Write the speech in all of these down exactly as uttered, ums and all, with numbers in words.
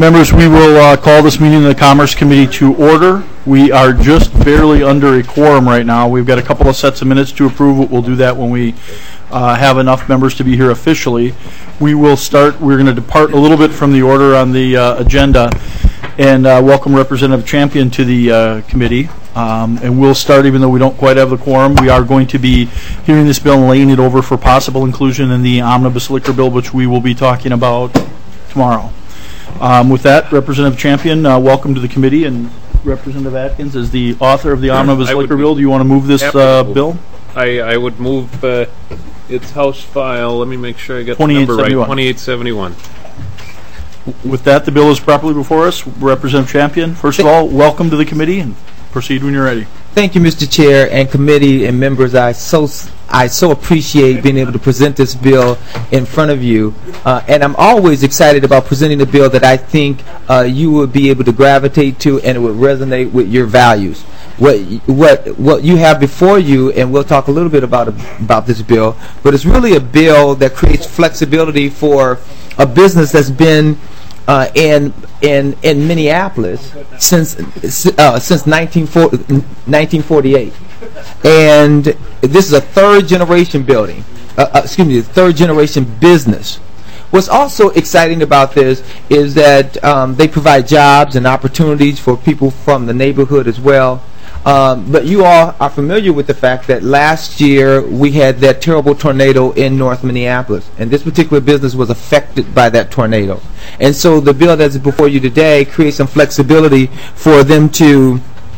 Members, we will uh, call this meeting of the Commerce Committee to order. We are just barely under a quorum right now. We've got a couple of sets of minutes to approve. We'll do that when we uh, have enough members to be here officially. We will start. We're going to depart a little bit from the order on the uh, agenda and uh, welcome Representative Champion to the uh, committee. Um, and we'll start, even though we don't quite have the quorum. We are going to be hearing this bill and laying it over for possible inclusion in the omnibus liquor bill, which we will be talking about tomorrow. Um, with that, Representative Champion, uh, welcome to the committee, and Representative Atkins is the author of the omnibus I liquor bill. Do you want to move this uh, bill? I, I would move uh, its House file. Let me make sure I get the number right. twenty-eight seventy-one. With that, the bill is properly before us. Representative Champion, first of all, welcome to the committee, and proceed when you're ready. Thank you, Mister Chair and committee and members. I so I so appreciate being able to present this bill in front of you, uh, and I'm always excited about presenting a bill that I think uh, you would be able to gravitate to and it would resonate with your values. What what what you have before you, and we'll talk a little bit about about this bill, but it's really a bill that creates flexibility for a business that's been Uh, in in in Minneapolis since uh, since nineteen forty-eight, and this is a third generation building. Uh, uh, excuse me, third generation business. What's also exciting about this is that um, they provide jobs and opportunities for people from the neighborhood as well. Um, but you all are familiar with the fact that last year we had that terrible tornado in North Minneapolis, and this particular business was affected by that tornado. And so the bill that's before you today creates some flexibility for them to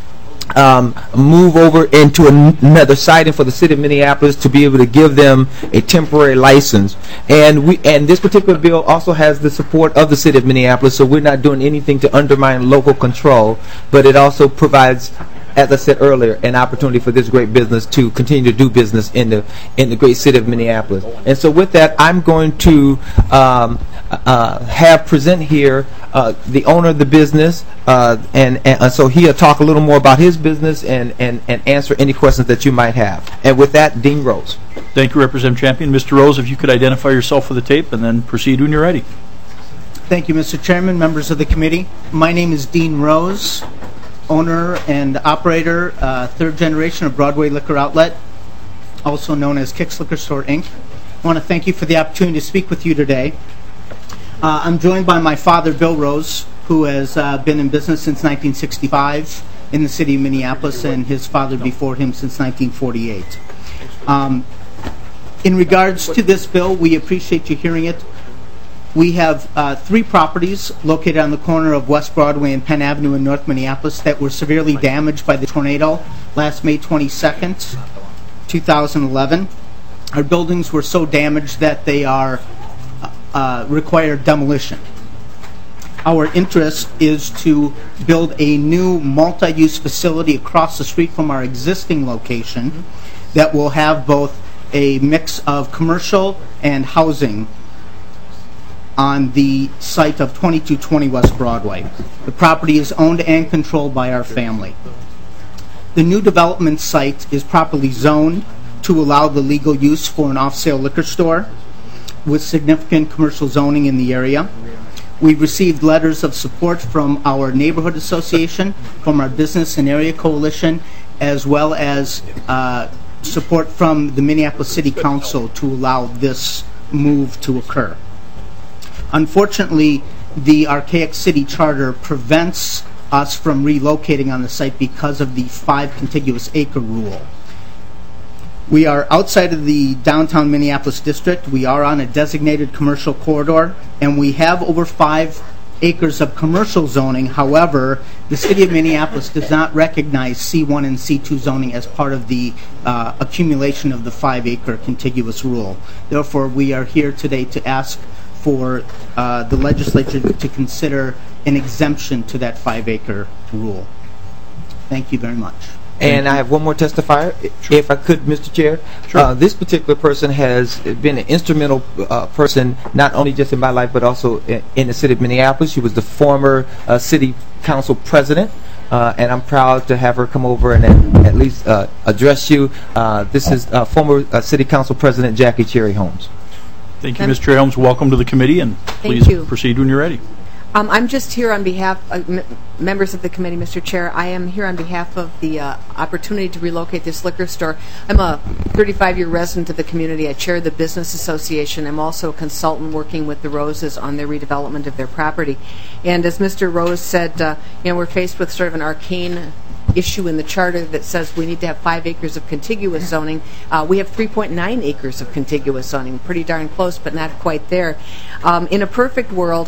um, move over into an another site, and for the city of Minneapolis to be able to give them a temporary license. And we and this particular bill also has the support of the city of Minneapolis, so we're not doing anything to undermine local control, but it also provides, as I said earlier, an opportunity for this great business to continue to do business in the in the great city of Minneapolis. And so with that, I'm going to um, uh, have present here uh, the owner of the business, uh, and, and so he'll talk a little more about his business and, and, and answer any questions that you might have. And with that, Dean Rose. Thank you, Representative Champion. Mister Rose, if you could identify yourself for the tape and then proceed when you're ready. Thank you, Mister Chairman, members of the committee. My name is Dean Rose, owner and operator, uh, third generation of Broadway Liquor Outlet, also known as Kicks Liquor Store, Incorporated. I want to thank you for the opportunity to speak with you today. Uh, I'm joined by my father, Bill Rose, who has uh, been in business since nineteen sixty-five in the city of Minneapolis, and his father before him since nineteen forty-eight. Um, in regards to this bill, we appreciate you hearing it. We have uh, three properties located on the corner of West Broadway and Penn Avenue in North Minneapolis that were severely damaged by the tornado last May twenty-second, two thousand eleven. Our buildings were so damaged that they are uh, require demolition. Our interest is to build a new multi-use facility across the street from our existing location that will have both a mix of commercial and housing on the site of twenty-two twenty West Broadway. The property is owned and controlled by our family. The new development site is properly zoned to allow the legal use for an off-sale liquor store with significant commercial zoning in the area. We've received letters of support from our neighborhood association, from our business and area coalition, as well as uh, support from the Minneapolis City Council to allow this move to occur. Unfortunately, the Archaic City Charter prevents us from relocating on the site because of the five contiguous acre rule. We are outside of the downtown Minneapolis district. We are on a designated commercial corridor, and we have over five acres of commercial zoning. However, the city of Minneapolis does not recognize C one and C two zoning as part of the uh, accumulation of the five acre contiguous rule. Therefore, we are here today to ask for uh, the legislature to consider an exemption to that five acre rule. Thank you very much. And I have one more testifier, sure. If I could, Mister Chair. Sure. Uh, this particular person has been an instrumental uh, person, not only just in my life, but also in, in the city of Minneapolis. She was the former uh, city council president, uh, and I'm proud to have her come over and at, at least uh, address you. Uh, this is uh, former uh, city council president Jackie Cherry Holmes. Thank you, Miz Cherry Holmes. Welcome to the committee, and please proceed when you're ready. Um, I'm just here on behalf of m members of the committee, Mister Chair. I am here on behalf of the uh, opportunity to relocate this liquor store. I'm a thirty-five year resident of the community. I chair the Business Association. I'm also a consultant working with the Roses on their redevelopment of their property. And as Mister Rose said, uh, you know, we're faced with sort of an arcane issue in the charter that says we need to have five acres of contiguous zoning. Uh, we have three point nine acres of contiguous zoning, pretty darn close, but not quite there. Um, in a perfect world,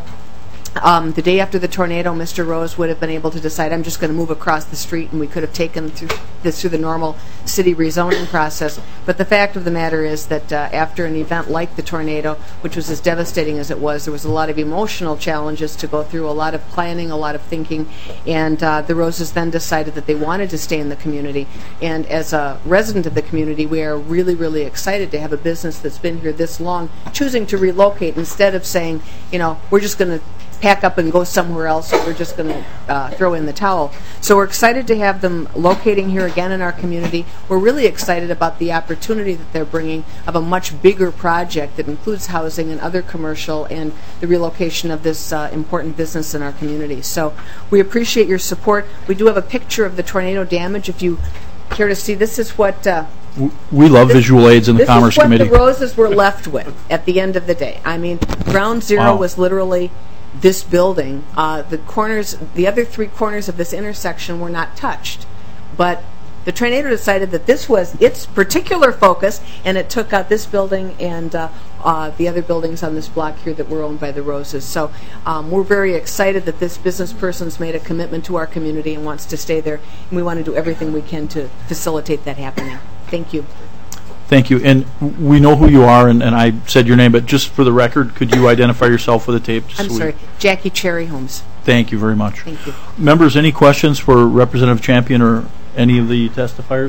Um, the day after the tornado, Mister Rose would have been able to decide, I'm just going to move across the street, and we could have taken through this through the normal city rezoning process. But the fact of the matter is that uh, after an event like the tornado, which was as devastating as it was, there was a lot of emotional challenges to go through, a lot of planning, a lot of thinking, and uh, the Roses then decided that they wanted to stay in the community. And as a resident of the community, we are really, really excited to have a business that's been here this long choosing to relocate instead of saying, you know, we're just going to pack up and go somewhere else, or we're just going to uh, throw in the towel. So we're excited to have them locating here again in our community. We're really excited about the opportunity that they're bringing of a much bigger project that includes housing and other commercial and the relocation of this uh, important business in our community. So we appreciate your support. We do have a picture of the tornado damage if you care to see. This is what... Uh, We love this, visual aids in the Commerce Committee. This is what the Roses were left with at the end of the day. I mean, ground zero wow. was literally this building. Uh, the corners, the other three corners of this intersection were not touched. But the tornado decided that this was its particular focus, and it took out this building and uh, uh, the other buildings on this block here that were owned by the Roses. So um, we're very excited that this business person's made a commitment to our community and wants to stay there, and we want to do everything we can to facilitate that happening. Thank you. Thank you. And we know who you are, and, and I said your name, but just for the record, could you identify yourself for the tape? Just I'm so sorry, Jackie Cherry Holmes. Thank you very much. Thank you. Members, any questions for Representative Champion or any of the testifiers?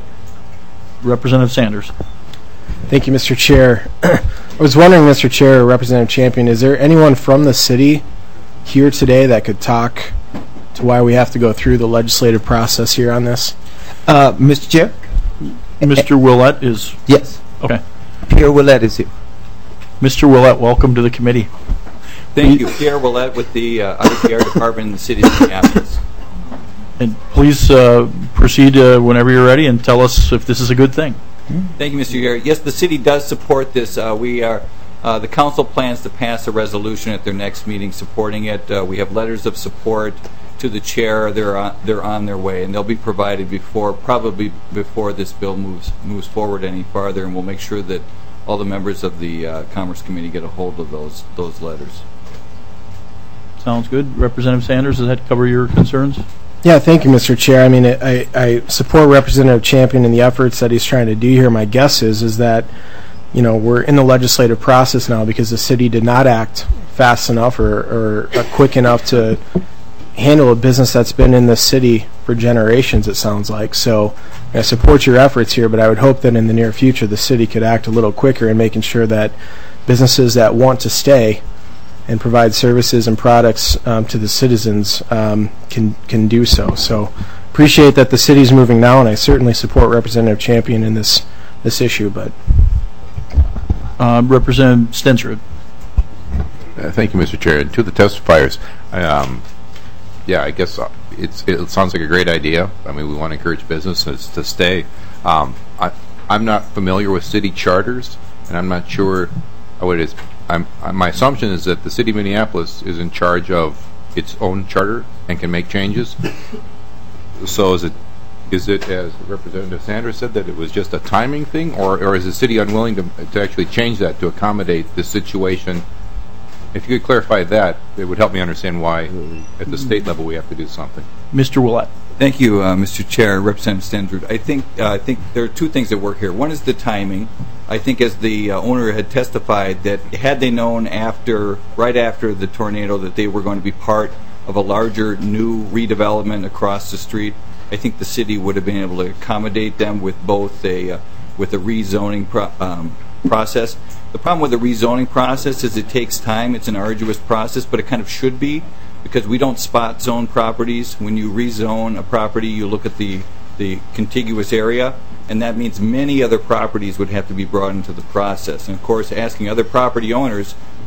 Representative Sanders. Thank you, Mister Chair. I was wondering, Mister Chair, or Representative Champion, is there anyone from the city here today that could talk to why we have to go through the legislative process here on this? Uh, Mister Chair? Mister Willett is... Yes. Okay. Pierre Willett is here. Mister Willett, welcome to the committee. Thank you. Pierre Willett with the uh, I P R Department in the City of Minneapolis. And please uh, proceed uh, whenever you're ready and tell us if this is a good thing. Thank you, Mister Chair. Yes, the city does support this. Uh, we are... Uh, the council plans to pass a resolution at their next meeting supporting it. Uh, we have letters of support to the chair. They're on, they're on their way, and they'll be provided before, probably before this bill moves moves forward any farther. And we'll make sure that all the members of the uh, Commerce Committee get a hold of those those letters. Sounds good. Representative Sanders, does that cover your concerns? Yeah, thank you, Mister Chair. I mean, I, I support Representative Champion in the efforts that he's trying to do here. My guess is is that, you know, we're in the legislative process now because the city did not act fast enough or, or uh, quick enough to handle a business that's been in the city for generations, it sounds like. So I support your efforts here, but I would hope that in the near future the city could act a little quicker in making sure that businesses that want to stay and provide services and products um, to the citizens um, can can do so. So appreciate that the city's moving now, and I certainly support Representative Champion in this this issue. But uh, Representative Stensrud. Uh, thank you, Mister Chair. And to the testifiers, um, yeah, I guess uh, it's, it sounds like a great idea. I mean, we want to encourage businesses to stay. Um, I, I'm not familiar with city charters, and I'm not sure what it is. I'm, I, my assumption is that the city of Minneapolis is in charge of its own charter and can make changes. So is it, is it, as Representative Sanders said, that it was just a timing thing, or, or is the city unwilling to, to actually change that to accommodate the situation? If you could clarify that, it would help me understand why at the state level we have to do something. Mister Willett. Thank you, uh, Mister Chair, Representative Stensrud. I think uh, I think there are two things that work here. One is the timing. I think, as the uh, owner had testified, that had they known after, right after the tornado, that they were going to be part of a larger new redevelopment across the street, I think the city would have been able to accommodate them with both a uh, with a rezoning pro um, process. The problem with the rezoning process is it takes time. It's an arduous process, but it kind of should be, because we don't spot zone properties. When you rezone a property, you look at the the contiguous area, and that means many other properties would have to be brought into the process. And of course, asking other property owners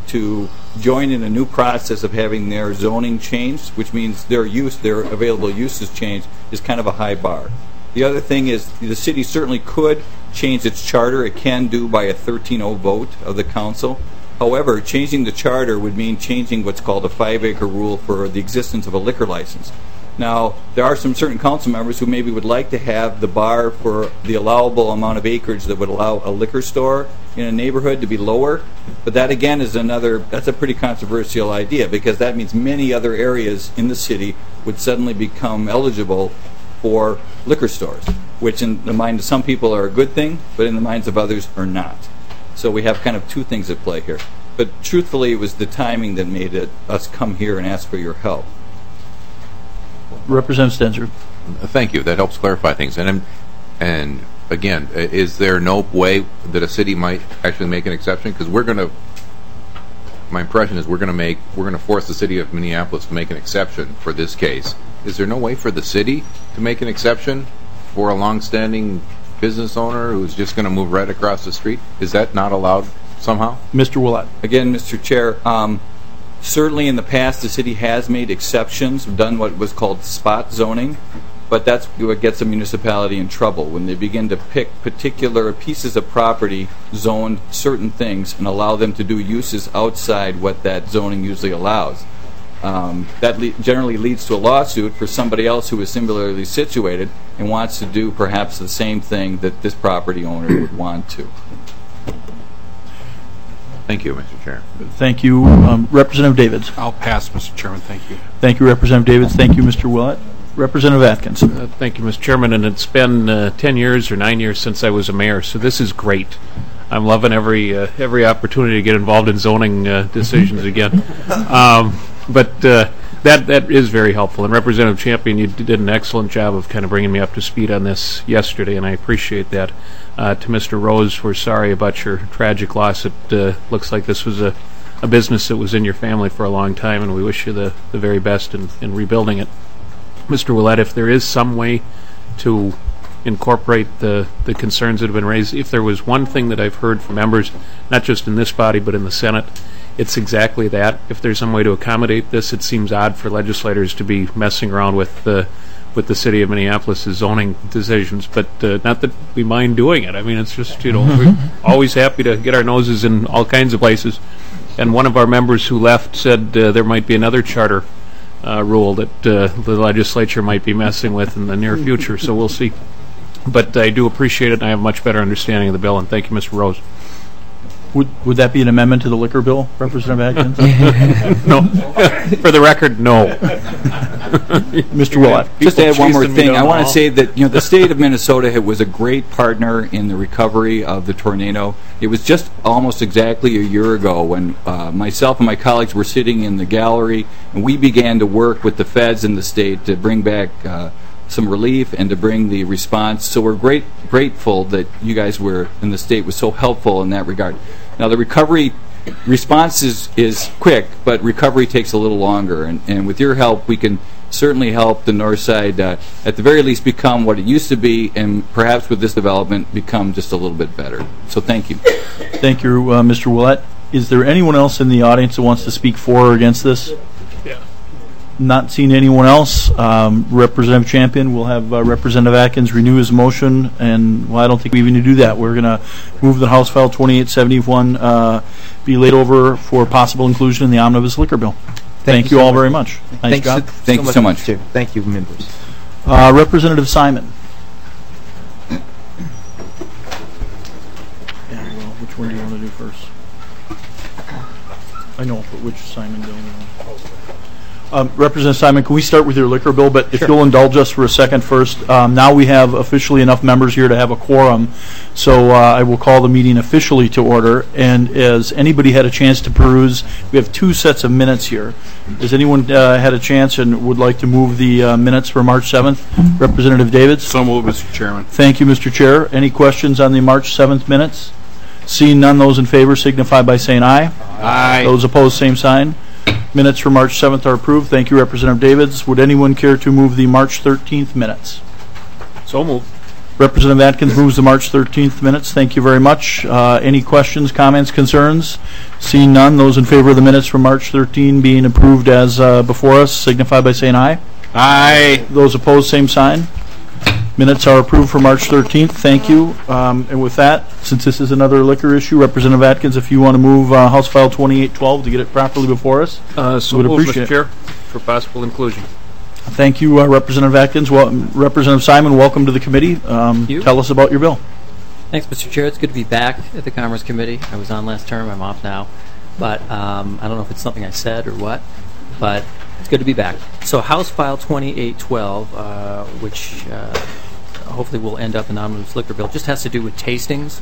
to join in a new process of having their zoning changed, which means their use, their available uses changed, is kind of a high bar. The other thing is the city certainly could change its charter. It can do by a thirteen oh vote of the council. However, changing the charter would mean changing what's called a five-acre rule for the existence of a liquor license. Now, there are some certain council members who maybe would like to have the bar for the allowable amount of acreage that would allow a liquor store in a neighborhood to be lower, but that again is another, that's a pretty controversial idea, because that means many other areas in the city would suddenly become eligible for liquor stores, which in the mind of some people are a good thing, but in the minds of others are not. So we have kind of two things at play here. But truthfully, it was the timing that made it us come here and ask for your help. Representative Stenzer. Thank you. That helps clarify things. And and again, is there no way that a city might actually make an exception? Because we're going to. My impression is we're going to make we're going to force the city of Minneapolis to make an exception for this case. Is there no way for the city to make an exception for a long-standing business owner who's just going to move right across the street? Is that not allowed somehow? Mister Willett. Again, Mister Chair. Um, Certainly in the past, the city has made exceptions, done what was called spot zoning, but that's what gets a municipality in trouble, when they begin to pick particular pieces of property, zone certain things, and allow them to do uses outside what that zoning usually allows. Um, that le- generally leads to a lawsuit for somebody else who is similarly situated and wants to do perhaps the same thing that this property owner would want to. Thank you, Mister Chair. Thank you. Um, Representative Davids. I'll pass, Mister Chairman. Thank you. Thank you, Representative Davids. Thank you, Mister Willett. Representative Atkins. Uh, thank you, Mister Chairman. And it's been uh, ten years or nine years since I was a mayor, so this is great. I'm loving every uh, every opportunity to get involved in zoning uh, decisions again. Um, but uh, that that is very helpful. And Representative Champion, you did an excellent job of kind of bringing me up to speed on this yesterday, and I appreciate that. Uh, to Mister Rose, we're sorry about your tragic loss. It uh, looks like this was a, a business that was in your family for a long time, and we wish you the, the very best in, in rebuilding it. Mister Willett, if there is some way to incorporate the, the concerns that have been raised, if there was one thing that I've heard from members, not just in this body but in the Senate, it's exactly that. If there's some way to accommodate this, it seems odd for legislators to be messing around with the with the city of Minneapolis' zoning decisions, but uh, not that we mind doing it. I mean, it's just, you know, we're always happy to get our noses in all kinds of places. And one of our members who left said uh, there might be another charter uh, rule that uh, the legislature might be messing with in the near future, so we'll see. But I do appreciate it, and I have a much better understanding of the bill, and thank you, Mister Rose. Would would that be an amendment to the liquor bill, Representative Atkins? No. For the record, no. Mister Willett. Just to add one more thing, I want to say that you know the state of Minnesota was a great partner in the recovery of the tornado. It was just almost exactly a year ago when uh, myself and my colleagues were sitting in the gallery, and we began to work with the feds in the state to bring back uh, some relief and to bring the response. So we're great, grateful that you guys were in the state was so helpful in that regard. Now the recovery response is, is quick, but recovery takes a little longer, and, and with your help we can certainly help the north side uh, at the very least become what it used to be, and perhaps with this development become just a little bit better. So thank you. Thank you, uh, Mister Willett. Is there anyone else in the audience that wants to speak for or against this? Yeah. Not seeing anyone else. Um, Representative Champion, we'll have uh, Representative Atkins renew his motion, and well, I don't think we even need to do that. We're going to move the House File twenty-eight seventy-one uh, be laid over for possible inclusion in the omnibus liquor bill. Thank, Thank you, you so all much. very much. Nice Thanks job. So, Thank so you so much. much. Thank you, members. Uh, Representative Simon. Yeah, well, which one do you want to do first? I know, but which Simon do you want? Um, Representative Simon, can we start with your liquor bill? But if sure. you'll indulge us for a second first, um, now we have officially enough members here to have a quorum, so uh, I will call the meeting officially to order. And as anybody had a chance to peruse, we have two sets of minutes here. Has anyone uh, had a chance and would like to move the uh, minutes for March seventh? Representative Davids? So moved, Mister Chairman. Thank you, Mister Chair. Any questions on the March seventh minutes? Seeing none, those in favor signify by saying aye. Aye. Those opposed, same sign. Minutes for March seventh are approved. Thank you, Representative Davids. Would anyone care to move the March thirteenth minutes? So moved. Representative Atkins moves the March thirteenth minutes. Thank you very much. Uh, any questions, comments, concerns? Seeing none, those in favor of the minutes from March thirteenth being approved as uh, before us signify by saying aye. Aye. Those opposed, same sign. Minutes are approved for March thirteenth. Thank you. Um, and with that, since this is another liquor issue, Representative Atkins, if you want to move uh, House File twenty-eight twelve to get it properly before us, Uh, so would moved, appreciate Mister it. Chair, for possible inclusion. Thank you, uh, Representative Atkins. Well, Representative Simon, welcome to the committee. Um, you. Tell us about your bill. Thanks, Mister Chair. It's good to be back at the Commerce Committee. I was on last term. I'm off now. But um, I don't know if it's something I said or what, but it's good to be back. So House File twenty-eight twelve, uh, which uh, hopefully will end up in the omnibus liquor bill, just has to do with tastings,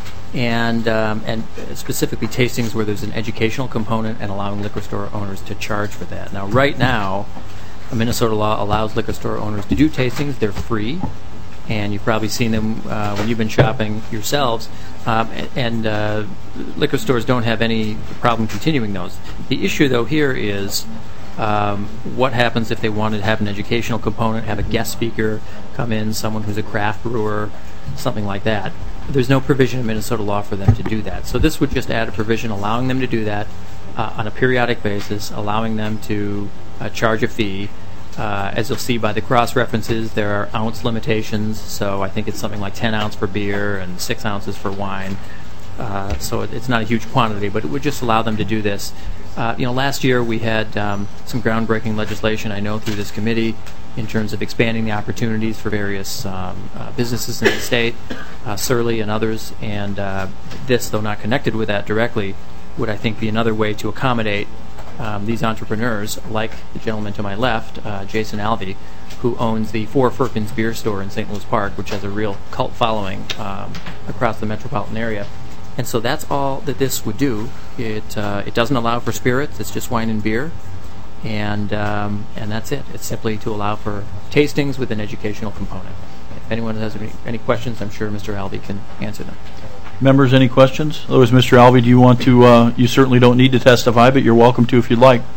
and um, and specifically tastings where there's an educational component and allowing liquor store owners to charge for that. Now, right now, Minnesota law allows liquor store owners to do tastings. They're free, and you've probably seen them uh, when you've been shopping yourselves. Um, and and uh, liquor stores don't have any problem continuing those. The issue, though, here is um, what happens if they want to have an educational component, have a guest speaker come in, someone who's a craft brewer, something like that. There's no provision in Minnesota law for them to do that. So this would just add a provision allowing them to do that uh, on a periodic basis, allowing them to uh, charge a fee. Uh, as you'll see by the cross-references, there are ounce limitations, so I think it's something like ten ounce for beer and six ounces for wine. Uh, so it, it's not a huge quantity, but it would just allow them to do this. Uh, you know, last year we had um, some groundbreaking legislation, I know, through this committee in terms of expanding the opportunities for various um, uh, businesses in the state, uh, Surly and others, and uh, this, though not connected with that directly, would, I think, be another way to accommodate Um, these entrepreneurs, like the gentleman to my left, uh, Jason Alvey, who owns the Four Firkins beer store in Saint Louis Park, which has a real cult following um, across the metropolitan area. And so that's all that this would do. It uh, it doesn't allow for spirits. It's just wine and beer, and um, and that's it. It's simply to allow for tastings with an educational component. If anyone has any, any questions, I'm sure Mister Alvey can answer them. Members, any questions? Otherwise, Mister Alvey, do you want to, uh, you certainly don't need to testify, but you're welcome to if you'd like.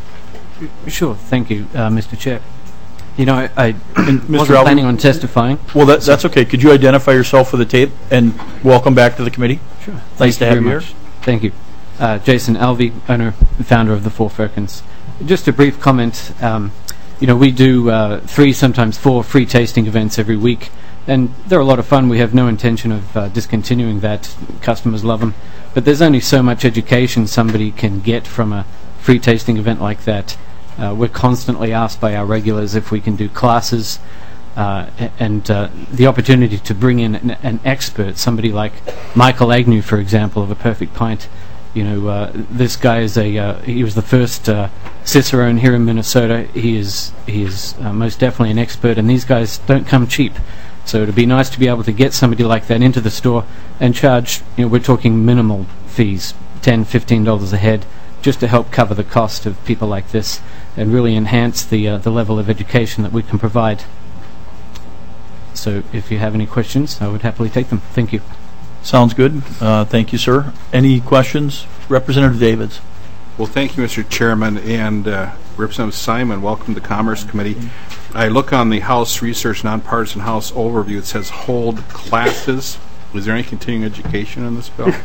Sure, thank you, uh, Mister Chair. You know, I, I And Mister wasn't Alvey, planning on testifying. Well, that, that's okay. Could you identify yourself for the tape and welcome back to the committee? Sure. Nice Thank to you have very you much. here. Thank you. Uh, Jason Alvey, owner and founder of the Four Firkins. Just a brief comment. Um, you know, we do uh, three, sometimes four free tasting events every week. And they're a lot of fun. We have no intention of uh, discontinuing that. Customers love them. But there's only so much education somebody can get from a free tasting event like that. Uh, we're constantly asked by our regulars if we can do classes uh, and uh, the opportunity to bring in an, an expert, somebody like Michael Agnew, for example, of A Perfect Pint. You know, uh, this guy is a, uh, he was the first uh, Cicerone here in Minnesota. He is, he is uh, most definitely an expert, and these guys don't come cheap. So it'd be nice to be able to get somebody like that into the store and charge, you know, we're talking minimal fees, ten dollars, fifteen dollars a head, just to help cover the cost of people like this and really enhance the uh, the level of education that we can provide. So if you have any questions, I would happily take them. Thank you. Sounds good. Uh, thank you, sir. Any questions? Representative Davids. Well, thank you, Mister Chairman, and uh, Representative Simon, welcome to the Commerce Committee. I look on the House Research Nonpartisan House Overview. It says hold classes. Is there any continuing education in this bill?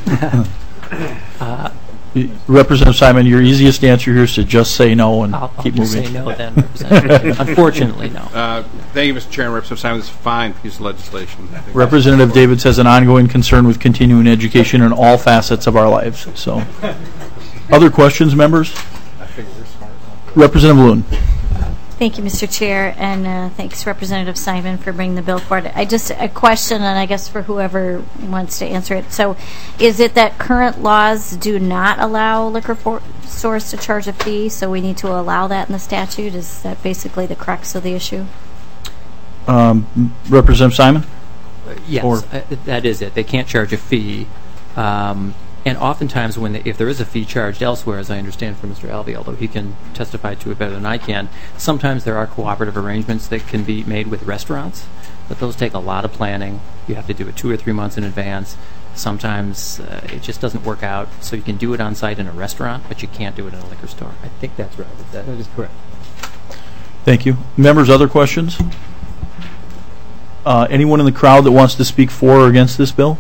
Uh, Representative Simon, your easiest answer here is to just say no and I'll, keep I'll just moving. say no then, Representative. Unfortunately, no. Uh, thank you, Mister Chairman. Representative Simon, this is a fine piece of legislation. I think Representative Davids has an ongoing concern with continuing education in all facets of our lives. So, other questions, members? Representative Loon. Thank you, Mister Chair, and uh, thanks, Representative Simon, for bringing the bill forward. I just a question, and I guess for whoever wants to answer it. So, is it that current laws do not allow liquor for stores to charge a fee? So we need to allow that in the statute? Is that basically the crux of the issue? Um, Representative Simon? Uh, yes, Or- uh, that is it. They can't charge a fee. Um, And oftentimes, when they, if there is a fee charged elsewhere, as I understand from Mister Alvey, although he can testify to it better than I can, sometimes there are cooperative arrangements that can be made with restaurants, but those take a lot of planning. You have to do it two or three months in advance. Sometimes uh, it just doesn't work out, so you can do it on site in a restaurant, but you can't do it in a liquor store. I think that's right. Is that, That is correct. Thank you. Members, other questions? Uh, anyone in the crowd that wants to speak for or against this bill?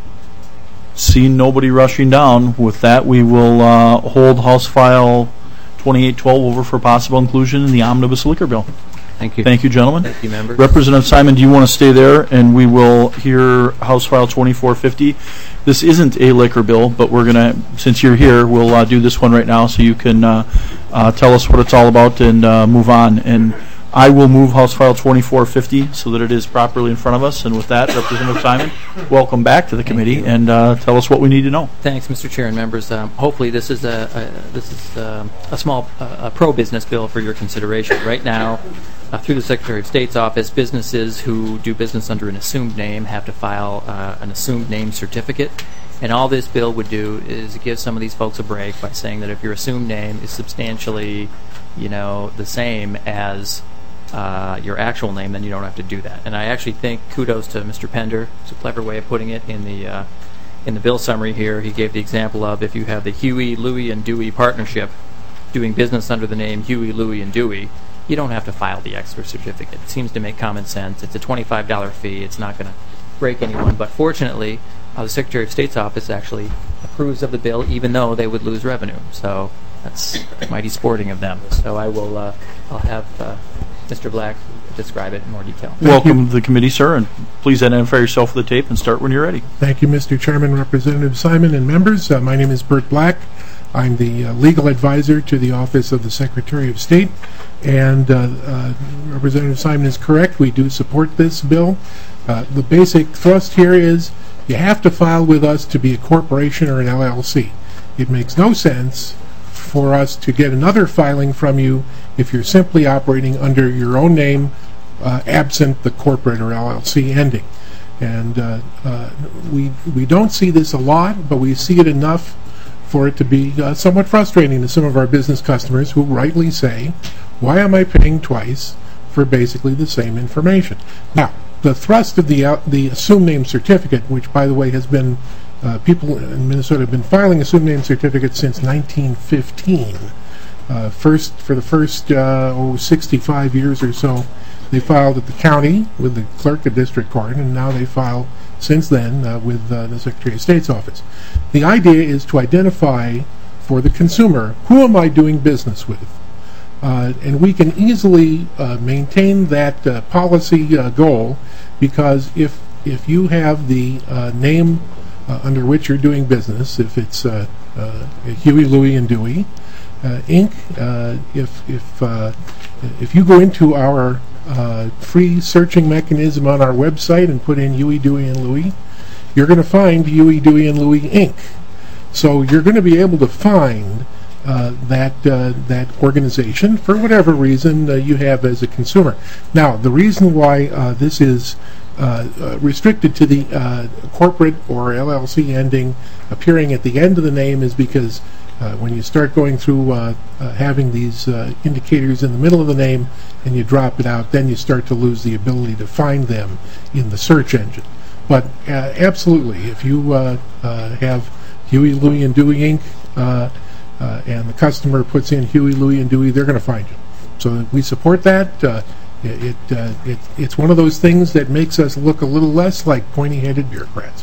Seeing nobody rushing down, with that we will uh, hold House File twenty-eight twelve over for possible inclusion in the omnibus liquor bill. Thank you. Thank you, gentlemen. Thank you, members. Representative Simon, do you want to stay there, and we will hear House File twenty-four fifty. This isn't a liquor bill, but we're going to, since you're here, we'll uh, do this one right now so you can uh, uh, tell us what it's all about and uh, move on. And I will move House File twenty-four fifty so that it is properly in front of us. And with that, Representative Simon, welcome back to the committee and uh, tell us what we need to know. Thanks, Mister Chair and members. Um, hopefully, this is a, a this is um, a small uh, a pro-business bill for your consideration. Right now, uh, through the Secretary of State's office, businesses who do business under an assumed name have to file uh, an assumed name certificate. And all this bill would do is give some of these folks a break by saying that if your assumed name is substantially, you know, the same as uh, your actual name, then you don't have to do that. And I actually think kudos to Mister Pender. It's a clever way of putting it in the uh, in the bill summary here. He gave the example of if you have the Huey, Louie, and Dewey partnership doing business under the name Huey, Louie, and Dewey, you don't have to file the extra certificate. It seems to make common sense. It's a twenty-five dollar fee. It's not going to break anyone. But fortunately, uh, the Secretary of State's office actually approves of the bill, even though they would lose revenue. So that's mighty sporting of them. So I will, uh, I'll have uh, Mister Black describe it in more detail. Welcome to the committee, sir, and please identify yourself for the tape and start when you're ready. Thank you, Mister Chairman, Representative Simon, and members. Uh, my name is Bert Black. I'm the uh, legal advisor to the Office of the Secretary of State, and uh, uh, Representative Simon is correct. We do support this bill. Uh, the basic thrust here is you have to file with us to be a corporation or an L L C. It makes no sense for us to get another filing from you if you're simply operating under your own name, uh, absent the corporate or L L C ending. And uh, uh, we we don't see this a lot, but we see it enough for it to be uh, somewhat frustrating to some of our business customers who rightly say, why am I paying twice for basically the same information? Now, the thrust of the uh, the assumed name certificate, which by the way has been uh, people in Minnesota have been filing assumed name certificates since nineteen fifteen. Uh, first, for the first uh, oh, sixty-five years or so, they filed at the county with the clerk of district court, and now they file since then uh, with uh, the Secretary of State's office. The idea is to identify for the consumer, who am I doing business with? Uh, and we can easily uh, maintain that uh, policy uh, goal, because if if you have the uh, name uh, under which you're doing business, if it's uh, uh, Huey, Louie, and Dewey, uh, Incorporated, uh, if if uh, if you go into our uh, free searching mechanism on our website and put in Huey, Dewey, and Louie, you're going to find Huey, Dewey, and Louie, Incorporated. So you're going to be able to find Uh, that uh, that organization for whatever reason uh, you have as a consumer. Now, the reason why uh, this is uh, uh, restricted to the uh, corporate or L L C ending appearing at the end of the name is because uh, when you start going through uh, uh, having these uh, indicators in the middle of the name and you drop it out, then you start to lose the ability to find them in the search engine. But uh, absolutely, if you uh, uh, have Huey, Louie, and Dewey, Incorporated, uh, Uh, and the customer puts in Huey, Louie, and Dewey, they're going to find you. So we support that. Uh, it, it, uh, it it's one of those things that makes us look a little less like pointy-headed bureaucrats.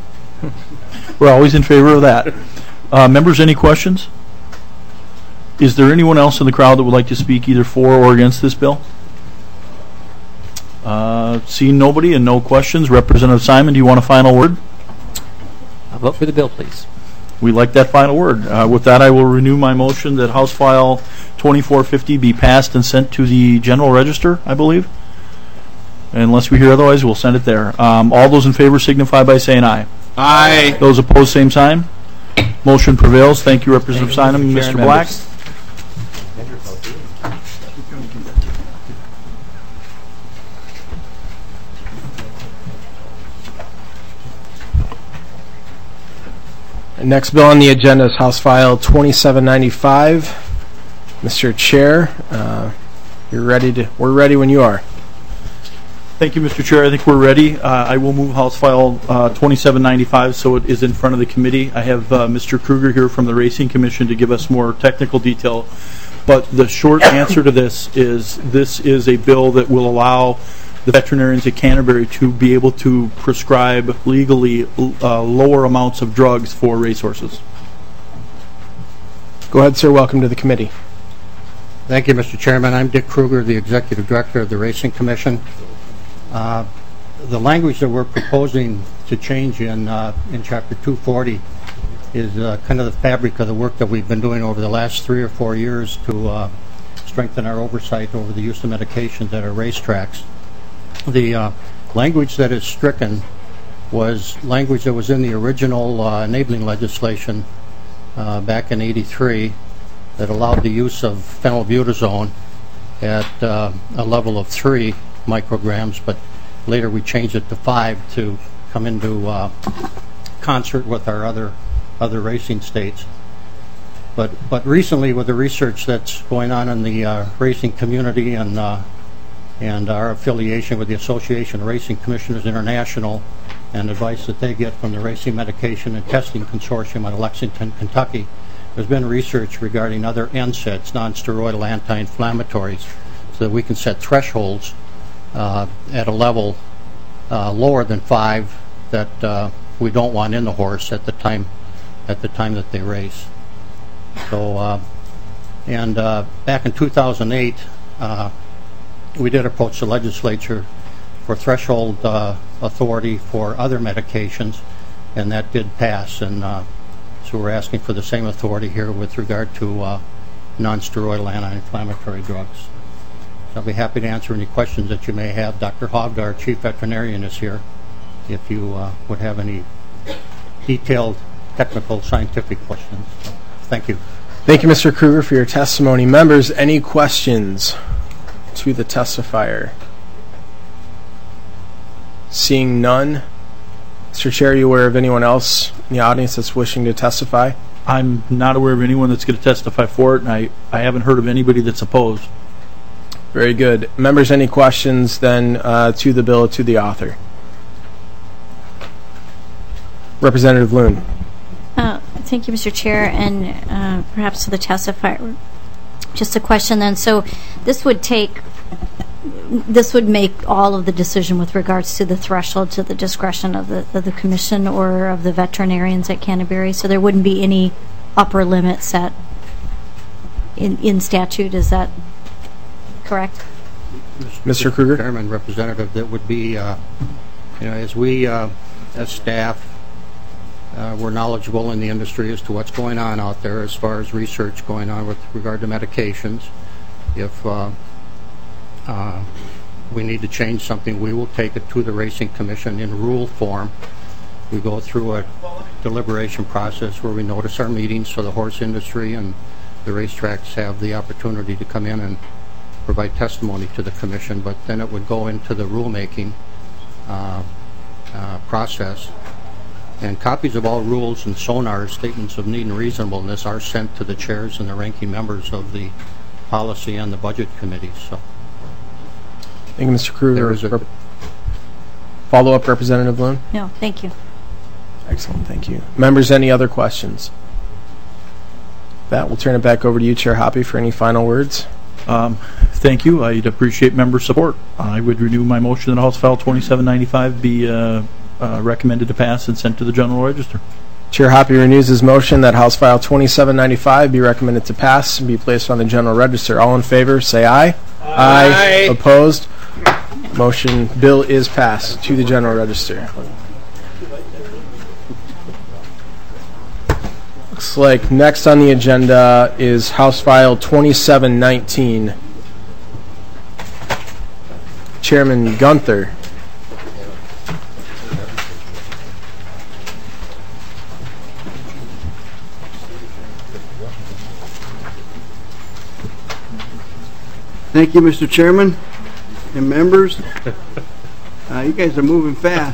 We're always in favor of that. Uh, members, any questions? Is there anyone else in the crowd that would like to speak either for or against this bill? Uh, seeing nobody and no questions, Representative Simon, do you want a final word? I'll vote for the bill, please. We like that final word. Uh, with that, I will renew my motion that House File twenty-four fifty be passed and sent to the General Register, I believe. Unless we hear otherwise, we'll send it there. Um, all those in favor signify by saying aye. Aye. Those opposed, same sign. Motion prevails. Thank you, Representative Simon. Mister Black. Next bill on the agenda is House File twenty-seven ninety-five. Mister Chair, uh, you're ready to. We're ready when you are. Thank you, Mister Chair. I think we're ready. Uh, I will move House File uh, twenty-seven ninety-five so it is in front of the committee. I have uh, Mister Kruger here from the Racing Commission to give us more technical detail. But the short answer to this is this is a bill that will allow the veterinarians at Canterbury to be able to prescribe legally uh, lower amounts of drugs for racehorses. Go ahead, sir. Welcome to the committee. Thank you, Mister Chairman. I'm Dick Kruger, the Executive Director of the Racing Commission. Uh, the language that we're proposing to change in uh, in Chapter two forty is uh, kind of the fabric of the work that we've been doing over the last three or four years to uh, strengthen our oversight over the use of medications at our racetracks. The uh, language that is stricken was language that was in the original uh, enabling legislation uh, back in eighty-three that allowed the use of phenylbutazone at uh, a level of three micrograms, but later we changed it to five to come into uh, concert with our other other racing states. But but recently, with the research that's going on in the uh, racing community and uh, and our affiliation with the Association of Racing Commissioners International and advice that they get from the Racing Medication and Testing Consortium out of Lexington, Kentucky, there's been research regarding other N SAIDs, non-steroidal anti-inflammatories, so that we can set thresholds uh, at a level uh, lower than five that uh, we don't want in the horse at the time at the time that they race. So, uh, and uh, back in two thousand eight, uh, we did approach the legislature for threshold uh, authority for other medications, and that did pass. And uh, so we're asking for the same authority here with regard to uh, non-steroidal anti-inflammatory drugs. So I'll be happy to answer any questions that you may have. Doctor Hovda, our chief veterinarian, is here if you uh, would have any detailed technical scientific questions. So, thank you. Thank you, Mister Kruger, for your testimony. Members, any questions to the testifier? Seeing none, Mister Chair, are you aware of anyone else in the audience that's wishing to testify? I'm not aware of anyone that's going to testify for it, and I, I haven't heard of anybody that's opposed. Very good. Members, any questions then uh, to the bill, to the author? Representative Loon. Uh, thank you, Mister Chair, and uh, perhaps to the testifier. Just a question then. So this would take, this would make all of the decision with regards to the threshold to the discretion of the, of the commission or of the veterinarians at Canterbury. So there wouldn't be any upper limit set in, in statute. Is that correct? Mister Kruger? Chairman, Representative, that would be, uh, you know, as we, uh, as staff, Uh, we're knowledgeable in the industry as to what's going on out there as far as research going on with regard to medications. If uh, uh, we need to change something, we will take it to the Racing Commission in rule form. We go through a deliberation process where we notice our meetings so the horse industry and the racetracks have the opportunity to come in and provide testimony to the Commission, but then it would go into the rulemaking uh, uh, process. And copies of all rules and SONAR statements of need and reasonableness are sent to the chairs and the ranking members of the policy and the budget committees. So, thank you, Mister Kruger. There is a follow-up, Representative Loon? No, thank you. Excellent, thank you. Members, any other questions? That will turn it back over to you, Chair Hoppe, for any final words. Um, thank you. I'd appreciate member support. I would renew my motion that House File twenty-seven ninety-five be uh, Uh, recommended to pass and sent to the General Register. Chair Hoppe renews his motion that House File twenty-seven ninety-five be recommended to pass and be placed on the General Register. All in favor, say aye. Aye. Aye. Opposed? Motion, bill is passed to the General Register. Looks like next on the agenda is House File twenty-seven nineteen. Chairman Gunther. Thank you, Mister Chairman and members. Uh, you guys are moving fast.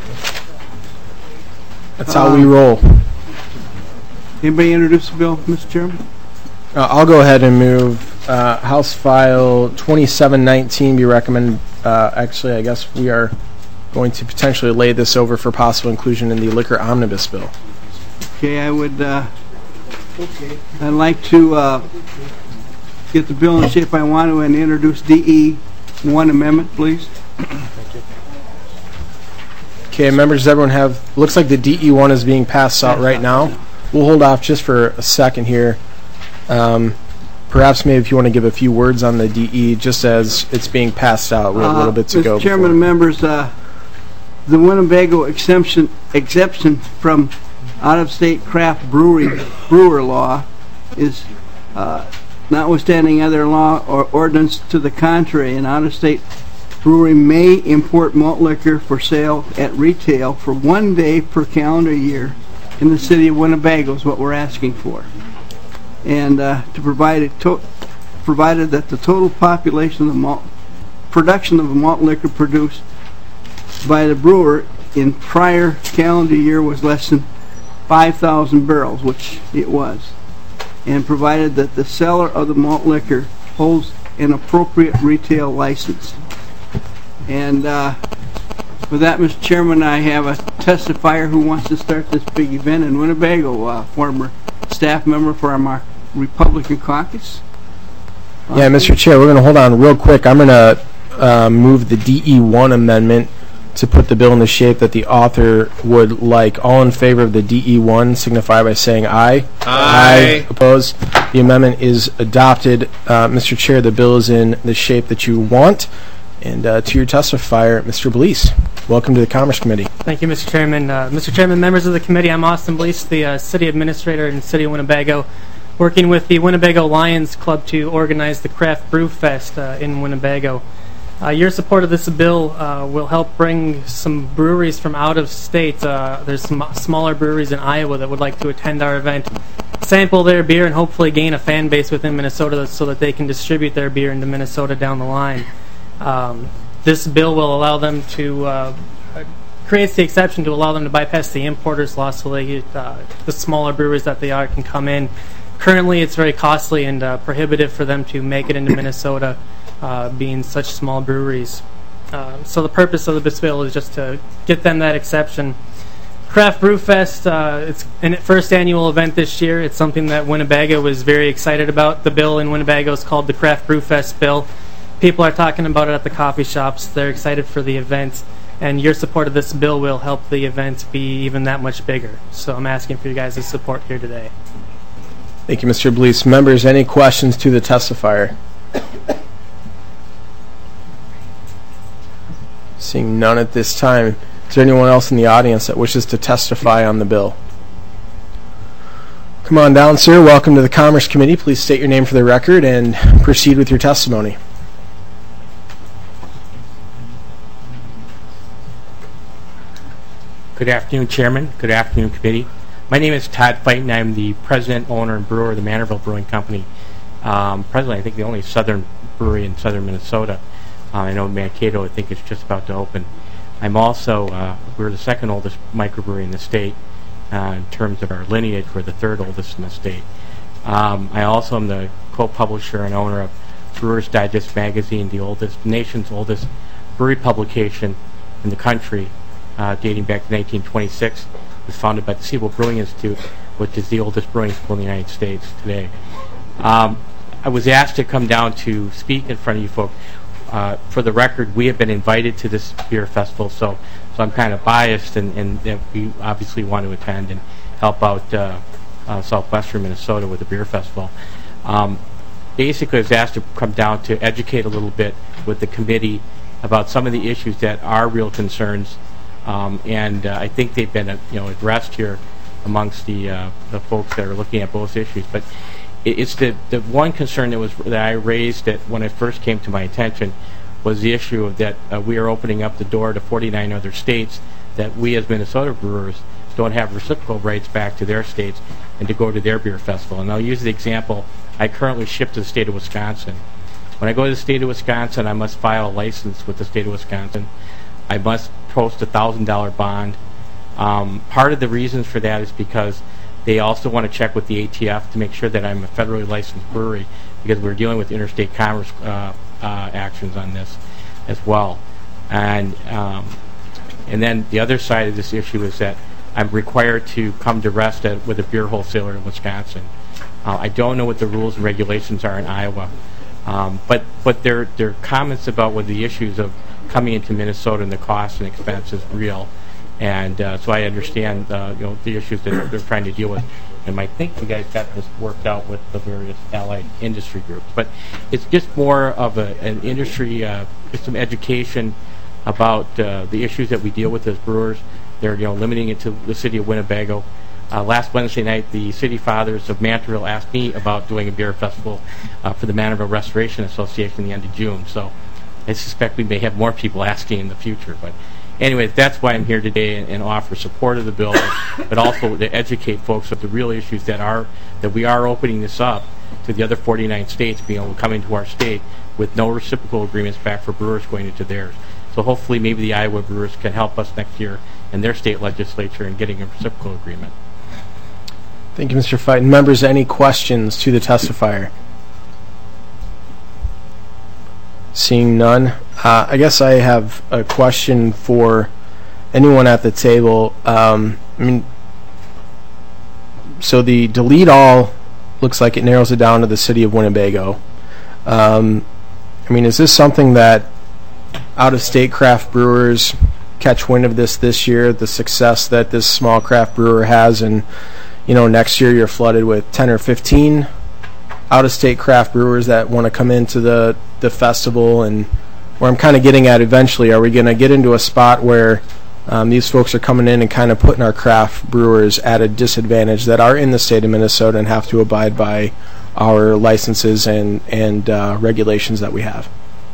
That's how um, we roll. Anybody introduce the bill, Mister Chairman? Uh, I'll go ahead and move uh, House File twenty-seven nineteen be recommended. Uh, actually, I guess we are going to potentially lay this over for possible inclusion in the liquor omnibus bill. Okay, I would. Uh, I'd like to uh, get the bill in the shape I want to and introduce D E one amendment, please. Okay, members, does everyone have, looks like the D E one is being passed out right now. We'll hold off just for a second here. Um, perhaps maybe if you want to give a few words on the D E just as it's being passed out. We have a little bit to Uh, go. Mister Chairman and members, uh, the Winnebago exemption exception from out-of-state craft brewery brewer law is uh, notwithstanding other law or ordinance to the contrary. An out-of-state brewery may import malt liquor for sale at retail for one day per calendar year in the city of Winnebago is what we're asking for. And uh, to provide a to provided that the total population of the malt production of malt liquor produced by the brewer in prior calendar year was less than five thousand barrels, which it was, and provided that the seller of the malt liquor holds an appropriate retail license. And uh, with that, Mister Chairman, I have a testifier who wants to start this big event in Winnebago, uh, former staff member for our Republican caucus. Yeah, Mister Chair, we're going to hold on real quick. I'm going to uh, move the D E one amendment to put the bill in the shape that the author would like. All in favor of the D E one signify by saying aye. Aye. Aye. Opposed? The amendment is adopted. Uh, Mister Chair, the bill is in the shape that you want. And uh, to your testifier, Mister Blease, welcome to the Commerce Committee. Thank you, Mister Chairman. Uh, Mister Chairman, members of the committee, I'm Austin Blease, the uh, City Administrator in the City of Winnebago, working with the Winnebago Lions Club to organize the Craft Brew Fest uh, in Winnebago. Uh, your support of this bill uh, will help bring some breweries from out of state. Uh, there's some smaller breweries in Iowa that would like to attend our event, sample their beer, and hopefully gain a fan base within Minnesota so that they can distribute their beer into Minnesota down the line. Um, this bill will allow them to, uh, creates the exception to allow them to bypass the importers law so they, uh, the smaller breweries that they are can come in. Currently it's very costly and uh, prohibitive for them to make it into Minnesota, uh, being such small breweries. Uh, so the purpose of this bill is just to get them that exception. Craft Brew Fest, uh, it's an first annual event this year. It's something that Winnebago was very excited about. The bill in Winnebago is called the Craft Brew Fest bill. People are talking about it at the coffee shops. They're excited for the event, and your support of this bill will help the event be even that much bigger. So I'm asking for you guys' support here today. Thank you, Mister Blease. Members, any questions to the testifier? Seeing none at this time, is there anyone else in the audience that wishes to testify on the bill? Come on down, sir. Welcome to the Commerce Committee. Please state your name for the record and proceed with your testimony. Good afternoon, Chairman. Good afternoon, Committee. My name is Todd Fighton. I'm the president, owner, and brewer of the Manorville Brewing Company. Um, presently, I think the only southern brewery in southern Minnesota. Uh, I know Mankato, I think, is just about to open. I'm also, uh, we're the second oldest microbrewery in the state. Uh, in terms of our lineage, we're the third oldest in the state. Um, I also am the co-publisher and owner of Brewers Digest magazine, the oldest, nation's oldest brewery publication in the country. Uh, dating back to nineteen twenty-six, was founded by the Siebel Brewing Institute, which is the oldest brewing school in the United States today. Um, I was asked to come down to speak in front of you folks. Uh, for the record, we have been invited to this beer festival, so so I'm kind of biased, and, and, and we obviously want to attend and help out uh, uh, southwestern Minnesota with the beer festival. Um, basically, I was asked to come down to educate a little bit with the committee about some of the issues that are real concerns. Um, and uh, I think they've been, uh, you know, addressed here amongst the uh, the folks that are looking at both issues. But it, it's the the one concern that was that I raised that when it first came to my attention was the issue of that uh, we are opening up the door to forty-nine other states that we as Minnesota brewers don't have reciprocal rights back to their states and to go to their beer festival. And I'll use the example. I currently ship to the state of Wisconsin. When I go to the state of Wisconsin, I must file a license with the state of Wisconsin. I must post a one thousand dollar bond. Um, part of the reasons for that is because they also want to check with the A T F to make sure that I'm a federally licensed brewery, because we're dealing with interstate commerce uh, uh, actions on this as well. And um, and then the other side of this issue is that I'm required to come to rest at, with a beer wholesaler in Wisconsin. Uh, I don't know what the rules and regulations are in Iowa, um, but but there there are comments about what the issues of coming into Minnesota and the cost and expense is real. And uh, so I understand uh, you know, the issues that they're trying to deal with. And I think you guys got this worked out with the various allied industry groups. But it's just more of a, an industry, uh, just some education about uh, the issues that we deal with as brewers. They're you know limiting it to the city of Winnebago. Uh, last Wednesday night, the City Fathers of Mantorville asked me about doing a beer festival uh, for the Mantorville Restoration Association at the end of June. So I suspect we may have more people asking in the future. But anyway, that's why I'm here today and, and offer support of the bill, but also to educate folks of the real issues that are that we are opening this up to the other forty-nine states being able to come into our state with no reciprocal agreements back for brewers going into theirs. So hopefully maybe the Iowa brewers can help us next year in their state legislature in getting a reciprocal agreement. Thank you, Mister Fighton. Members, any questions to the testifier? Seeing none, uh, I guess I have a question for anyone at the table. Um, I mean, so the delete all looks like it narrows it down to the city of Winnebago. Um, I mean, is this something that out-of-state craft brewers catch wind of this this year, the success that this small craft brewer has, and you know, next year you're flooded with ten or fifteen out-of-state craft brewers that want to come into the, the festival? And where I'm kind of getting at eventually, are we going to get into a spot where um, these folks are coming in and kind of putting our craft brewers at a disadvantage that are in the state of Minnesota and have to abide by our licenses and, and uh, regulations that we have?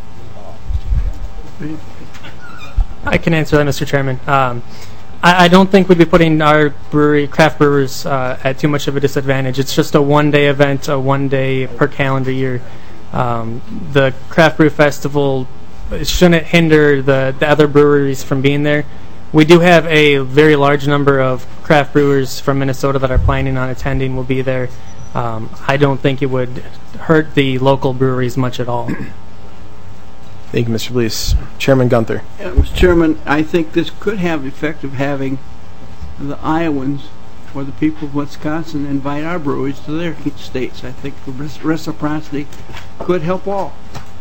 I can answer that, Mister Chairman. Um, I, I don't think we'd be putting our brewery, craft brewers, uh, at too much of a disadvantage. It's just a one-day event, a one-day per calendar year. Um, the Craft Brew Festival shouldn't hinder the, the other breweries from being there. We do have a very large number of craft brewers from Minnesota that are planning on attending. Will be there. Um, I don't think it would hurt the local breweries much at all. Thank you, Mister Blees. Chairman Gunther. Yeah, Mister Chairman, I think this could have the effect of having the Iowans or the people of Wisconsin invite our breweries to their states. I think the reciprocity could help all.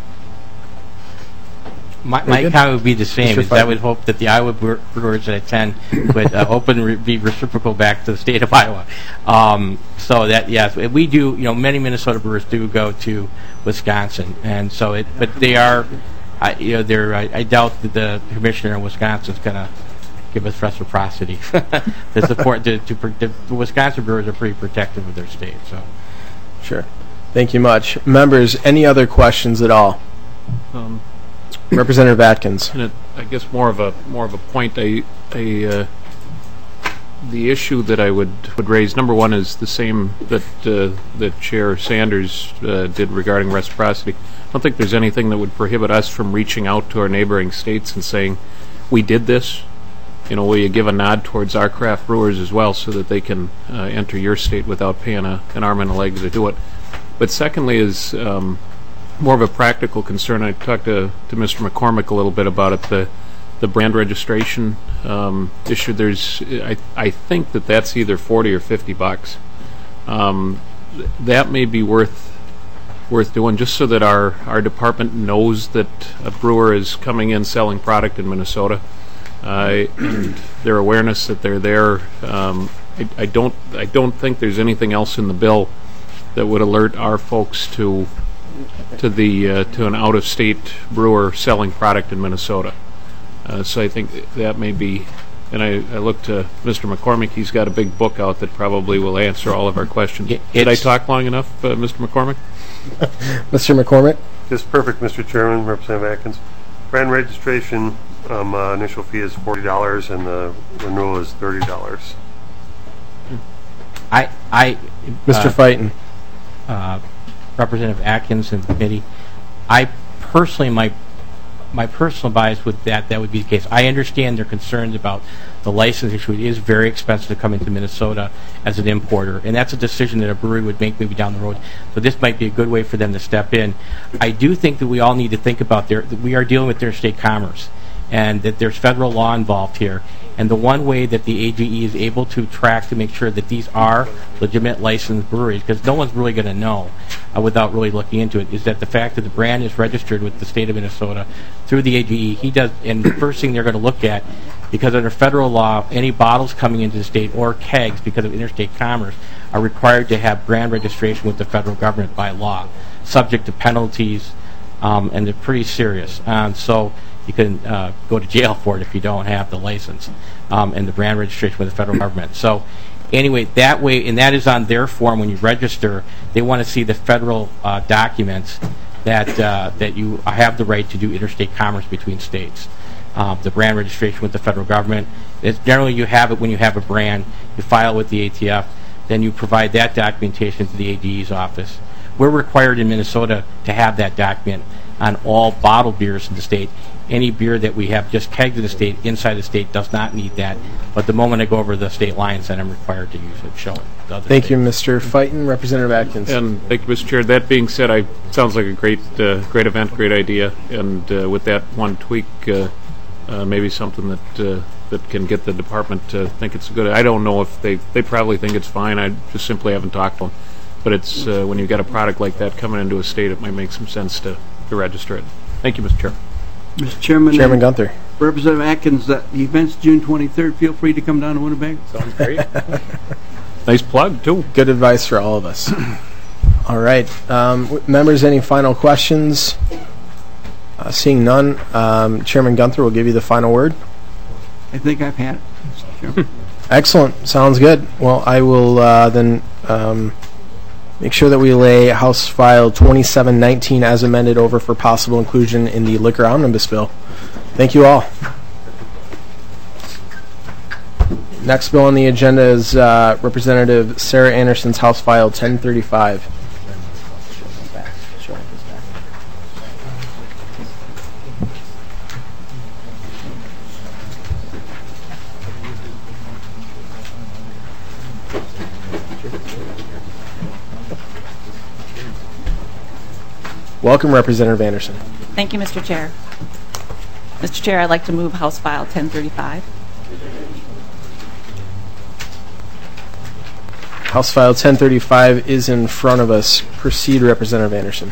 My, my comment would be the same. Is I would hope that the Iowa brewers that attend would uh, open re- be reciprocal back to the state of Iowa. Um, so that yes, we do. You know, many Minnesota brewers do go to Wisconsin, and so it. But they are, I, you know, they're. I, I doubt that the commissioner in Wisconsin is going to give us reciprocity to support. To, to, to, the Wisconsin brewers are pretty protective of their state. So, sure. Thank you much, members. Any other questions at all? Um, Representative Atkins. And it, I guess more of a more of a point. I, I, uh, the issue that I would, would raise, number one, is the same that uh, that Chair Sanders uh, did regarding reciprocity. I don't think there's anything that would prohibit us from reaching out to our neighboring states and saying, we did this. You know, will you give a nod towards our craft brewers as well, so that they can uh, enter your state without paying a, an arm and a leg to do it. But secondly is um, more of a practical concern. I talked to, to Mister McCormick a little bit about it, the the brand registration um, issue. There's, I, I think that that's either forty or fifty bucks. Um, th- that may be worth worth doing, just so that our, our department knows that a brewer is coming in selling product in Minnesota, uh, and their awareness that they're there. Um, I, I don't I don't think there's anything else in the bill that would alert our folks to to the uh, to an out-of-state brewer selling product in Minnesota. Uh, so I think that may be, and I, I look to Mister McCormick. He's got a big book out that probably will answer all of our questions. It, Did I talk long enough, uh, Mister McCormick? Mister McCormick? Just perfect, Mister Chairman, Representative Atkins. Brand registration um, uh, initial fee is forty dollars and the renewal is thirty dollars. I, I, Mister Uh, Fighton. Uh, Representative Atkins and the committee, I personally, my my personal bias with that, that would be the case. I understand their concerns about the license issue. It is very expensive to come into Minnesota as an importer, and that's a decision that a brewery would make maybe down the road. So this might be a good way for them to step in. I do think that we all need to think about their, that we are dealing with their state commerce, and that there's federal law involved here. And the one way that the A G E is able to track to make sure that these are legitimate licensed breweries, because no one's really going to know uh, without really looking into it, is that the fact that the brand is registered with the state of Minnesota through the A G E. He does, and the first thing they're going to look at, because under federal law, any bottles coming into the state or kegs, because of interstate commerce, are required to have brand registration with the federal government by law, subject to penalties, um, and they're pretty serious. Um, so you can uh, go to jail for it if you don't have the license um, and the brand registration with the federal government. So anyway, that way, and that is on their form when you register. They want to see the federal uh, documents that uh, that you have the right to do interstate commerce between states. Um, the brand registration with the federal government. It's generally, you have it when you have a brand. You file with the A T F. Then you provide that documentation to the A G E's office. We're required in Minnesota to have that document on all bottled beers in the state. Any beer that we have just kegged in the state, inside the state, does not need that. But the moment I go over the state lines, then I'm required to use it, show it. to other Thank states. you, Mister Fighton. Representative Atkins. And thank you, Mister Chair. That being said, I sounds like a great, uh, great event, great idea, and uh, with that one tweak, uh, uh, maybe something that uh, that can get the department to think it's a good. I don't know if they they probably think it's fine. I just simply haven't talked to them. But it's uh, when you get a product like that coming into a state, it might make some sense to, to register it. Thank you, Mister Chair. Mister Chairman. Chairman Gunther. Representative Atkins, uh, the event's June twenty-third. Feel free to come down to Winnebago. Sounds great. Nice plug, too. Good advice for all of us. All right. Um, w- members, any final questions? Uh, seeing none, um, Chairman Gunther will give you the final word. I think I've had it, Mister Chairman. Excellent. Sounds good. Well, I will uh, then um, make sure that we lay House File twenty-seven nineteen as amended over for possible inclusion in the Liquor Omnibus Bill. Thank you all. Next bill on the agenda is uh, Representative Sarah Anderson's House File ten thirty-five. Welcome, Representative Anderson. Thank you, Mister Chair. Mister Chair, I'd like to move House File ten thirty-five. House File ten thirty-five is in front of us. Proceed, Representative Anderson.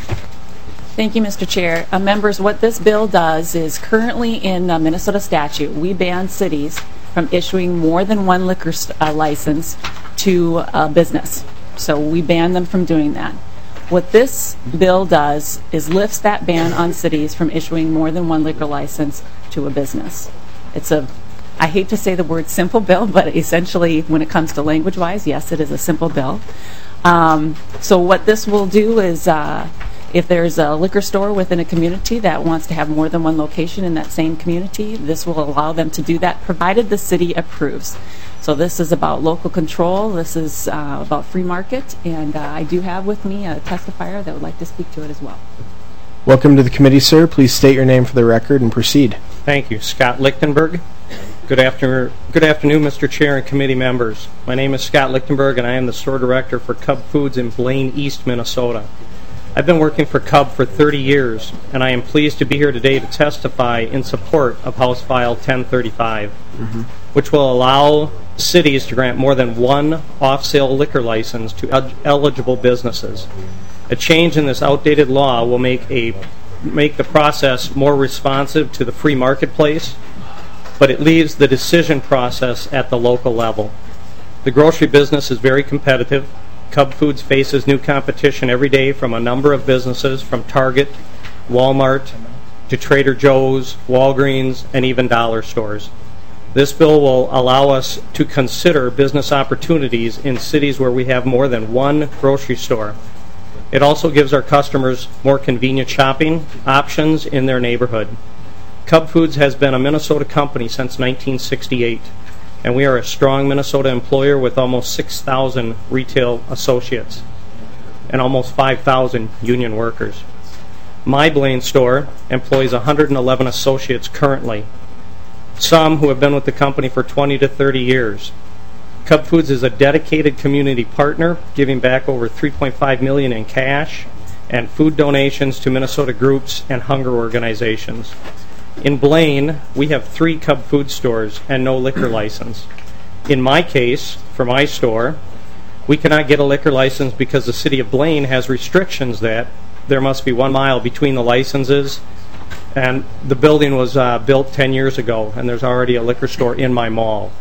Thank you, Mister Chair. Uh, members, what this bill does is currently in uh, Minnesota statute, we ban cities from issuing more than one liquor st- uh, license to a business. So we ban them from doing that. What this bill does is lifts that ban on cities from issuing more than one liquor license to a business. It's a, I hate to say the word simple bill, but essentially when it comes to language-wise, yes, it is a simple bill. Um, so what this will do is uh, if there's a liquor store within a community that wants to have more than one location in that same community, this will allow them to do that, provided the city approves. So this is about local control. This is uh, about free market, and uh, I do have with me a testifier that would like to speak to it as well. Welcome to the committee, sir. Please state your name for the record and proceed. Thank you. Scott Lichtenberg. Good afternoon, good afternoon, Mister Chair and committee members. My name is Scott Lichtenberg, and I am the store director for Cub Foods in Blaine East, Minnesota. I've been working for Cub for thirty years, and I am pleased to be here today to testify in support of House File ten thirty-five, mm-hmm. which will allow cities to grant more than one off-sale liquor license to el- eligible businesses. A change in this outdated law will make a make the process more responsive to the free marketplace, but it leaves the decision process at the local level. The grocery business is very competitive. Cub Foods faces new competition every day from a number of businesses, from Target, Walmart, to Trader Joe's, Walgreens, and even dollar stores. This bill will allow us to consider business opportunities in cities where we have more than one grocery store. It also gives our customers more convenient shopping options in their neighborhood. Cub Foods has been a Minnesota company since nineteen sixty-eight, and we are a strong Minnesota employer with almost six thousand retail associates and almost five thousand union workers. My Blaine store employs one hundred eleven associates currently, some who have been with the company for twenty to thirty years. Cub Foods is a dedicated community partner, giving back over three point five million dollars in cash and food donations to Minnesota groups and hunger organizations. In Blaine, we have three Cub food stores and no liquor license. In my case, for my store, we cannot get a liquor license because the city of Blaine has restrictions that there must be one mile between the licenses, and the building was uh, built ten years ago, and there's already a liquor store in my mall.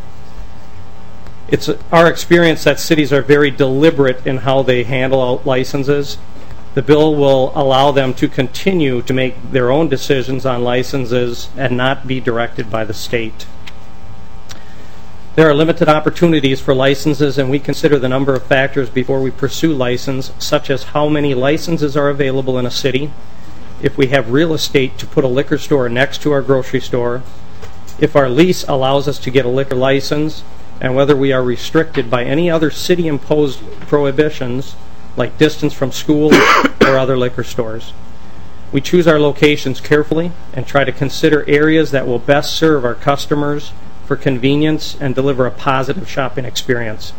It's our experience that cities are very deliberate in how they handle out licenses. The bill will allow them to continue to make their own decisions on licenses and not be directed by the state. There are limited opportunities for licenses, and we consider the number of factors before we pursue license, such as how many licenses are available in a city, if we have real estate to put a liquor store next to our grocery store, if our lease allows us to get a liquor license, and whether we are restricted by any other city-imposed prohibitions, like distance from school or other liquor stores. We choose our locations carefully and try to consider areas that will best serve our customers for convenience and deliver a positive shopping experience.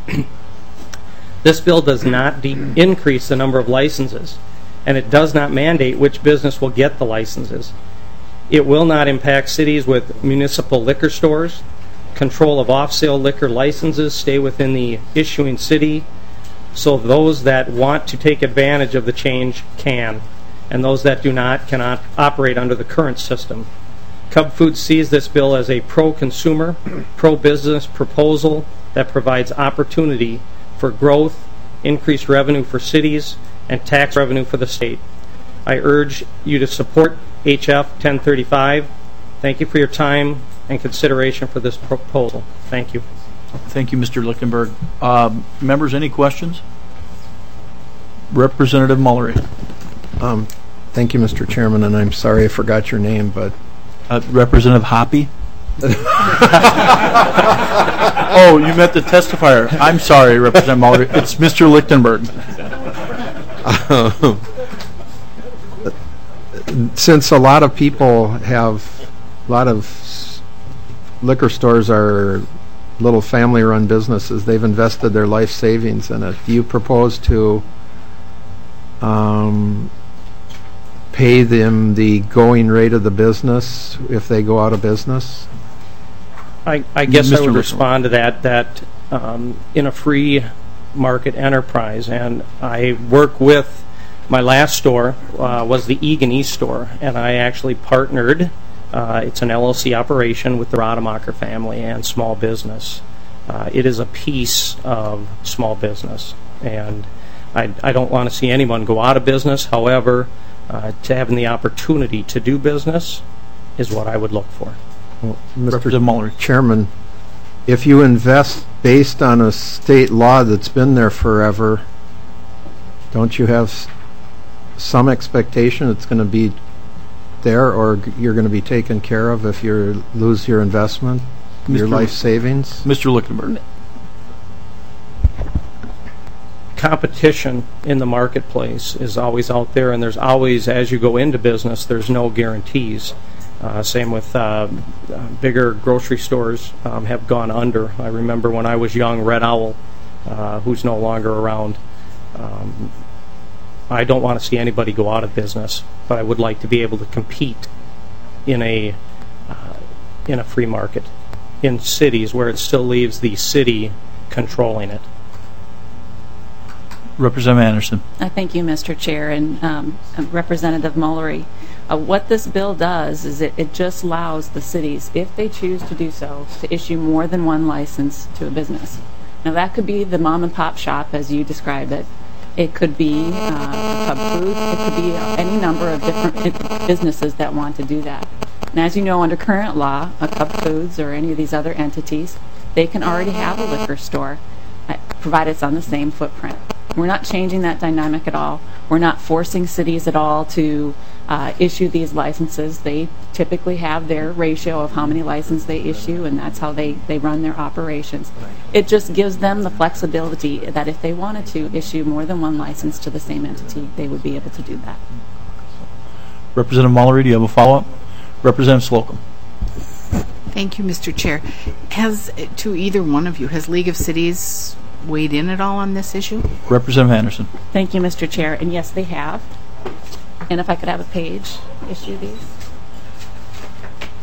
This bill does not de- increase the number of licenses, and it does not mandate which business will get the licenses. It will not impact cities with municipal liquor stores. Control of off-sale liquor licenses stay within the issuing city, so those that want to take advantage of the change can, and those that do not cannot operate under the current system. Cub Foods sees this bill as a pro-consumer, pro-business proposal that provides opportunity for growth, increased revenue for cities, and tax revenue for the state. I urge you to support H F ten thirty-five. Thank you for your time and consideration for this proposal. Thank you. Thank you, Mister Lichtenberg. Um, members, any questions? Representative Mullery. Um, thank you, Mister Chairman, and I'm sorry I forgot your name, but... Uh, Representative Hoppy? Oh, you meant the testifier. I'm sorry, Representative Mullery. It's Mister Lichtenberg. Uh, since a lot of people have, a lot of liquor stores are little family-run businesses, they've invested their life savings in it. Do you propose to um, pay them the going rate of the business if they go out of business? I, I guess Mister I would respond to that, that um, in a free market enterprise, and I work with, my last store uh, was the Egan East store, and I actually partnered, uh, it's an L L C operation with the Rademacher family and small business. Uh, it is a piece of small business, and I, I don't want to see anyone go out of business. However, uh, to having the opportunity to do business is what I would look for. Well, Mister Chairman, if you invest based on a state law that's been there forever, don't you have s- some expectation it's going to be there, or g- you're going to be taken care of if you lose your investment, your Mister life savings? Mister Lichtenberg. Competition in the marketplace is always out there, and there's always, as you go into business, there's no guarantees. Uh, same with uh, uh, bigger grocery stores um, have gone under. I remember when I was young, Red Owl, uh, who's no longer around. Um, I don't want to see anybody go out of business, but I would like to be able to compete in a uh, in a free market in cities where it still leaves the city controlling it. Representative Anderson. I thank you, Mister Chair, and um, Representative Mullery. Uh, what this bill does is it, it just allows the cities, if they choose to do so, to issue more than one license to a business. Now, that could be the mom and pop shop, as you described it. It could be uh, Cub Foods. It could be uh, any number of different businesses that want to do that. And as you know, under current law, a Cub Foods or any of these other entities, they can already have a liquor store, uh, provided it's on the same footprint. We're not changing that dynamic at all. We're not forcing cities at all to uh, issue these licenses. They typically have their ratio of how many licenses they issue, and that's how they, they run their operations. It just gives them the flexibility that if they wanted to issue more than one license to the same entity, they would be able to do that. Representative Mullery, do you have a follow-up? Representative Slocum. Thank you, Mister Chair. Has, to either one of you, has League of Cities weighed in at all on this issue? Representative Anderson. Thank you, Mister Chair. And yes, they have. And if I could have a page issue these.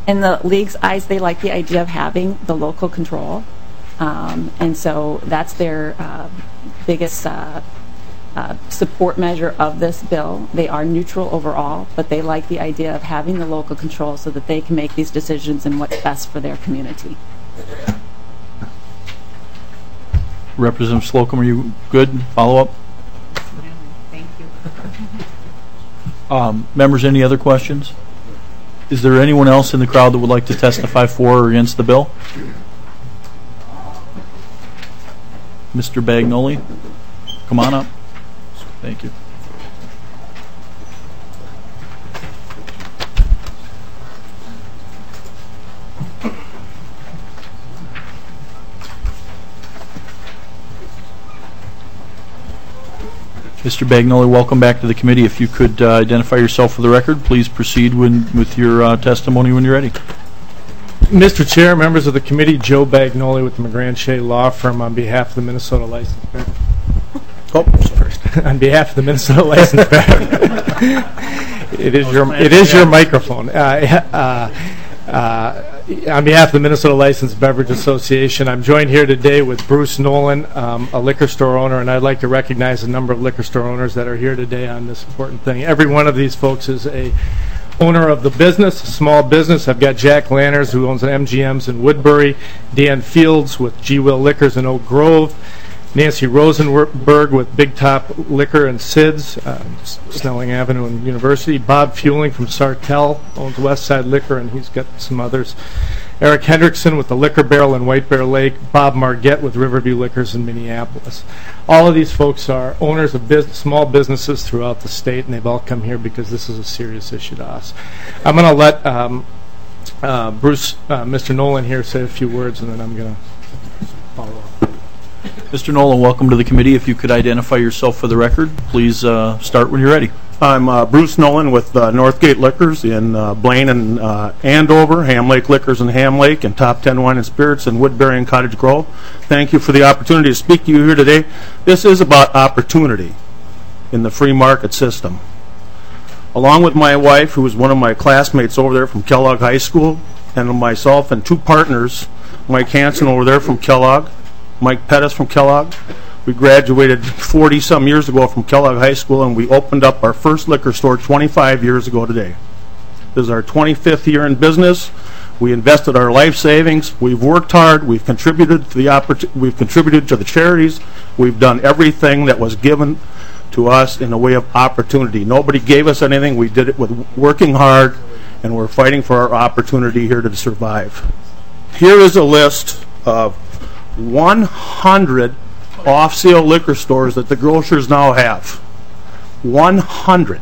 In the league's eyes, they like the idea of having the local control. Um, and so that's their uh, biggest uh, uh, support measure of this bill. They are neutral overall, but they like the idea of having the local control so that they can make these decisions and what's best for their community. Representative Slocum, are you good? Follow up? Thank you. Um, members, any other questions? Is there anyone else in the crowd that would like to testify for or against the bill? Mister Bagnoli, come on up. Thank you. Mister Bagnoli, welcome back to the committee. If you could uh, identify yourself for the record, please proceed when, with your uh, testimony when you're ready. Mister Chair, members of the committee, Joe Bagnoli with the McGran Shea Law Firm on behalf of the Minnesota License Bearer. Oh, first. On behalf of the Minnesota License Bearer. It is your it is your microphone. Uh, uh, uh, on behalf of the Minnesota Licensed Beverage Association, I'm joined here today with Bruce Nolan, um, a liquor store owner, and I'd like to recognize a number of liquor store owners that are here today on this important thing. Every one of these folks is a owner of the business, a small business. I've got Jack Lanners, who owns an M G M's in Woodbury, Dan Fields with G. Will Liquors in Oak Grove, Nancy Rosenberg with Big Top Liquor and Sid's, uh, Snelling Avenue and University. Bob Fueling from Sartell owns West Side Liquor, and he's got some others. Eric Hendrickson with the Liquor Barrel in White Bear Lake. Bob Margette with Riverview Liquors in Minneapolis. All of these folks are owners of business, small businesses throughout the state, and they've all come here because this is a serious issue to us. I'm going to let um, uh, Bruce, uh, Mister Nolan here say a few words, and then I'm going to follow up. Mister Nolan, welcome to the committee. If you could identify yourself for the record, please uh, start when you're ready. I'm uh, Bruce Nolan with uh, Northgate Liquors in uh, Blaine and uh, Andover, Ham Lake Liquors in Ham Lake, and Top ten Wine and Spirits in Woodbury and Cottage Grove. Thank you for the opportunity to speak to you here today. This is about opportunity in the free market system. Along with my wife, who is one of my classmates over there from Kellogg High School, and myself and two partners, Mike Hansen over there from Kellogg, Mike Pettis from Kellogg. We graduated forty some years ago from Kellogg High School, and we opened up our first liquor store twenty-five years ago today. This is our twenty-fifth year in business. We invested our life savings. We've worked hard. We've contributed to the oppor- We've contributed to the charities. We've done everything that was given to us in the way of opportunity. Nobody gave us anything. We did it with working hard, and we're fighting for our opportunity here to survive. Here is a list of one hundred off-sale liquor stores that the grocers now have. one hundred.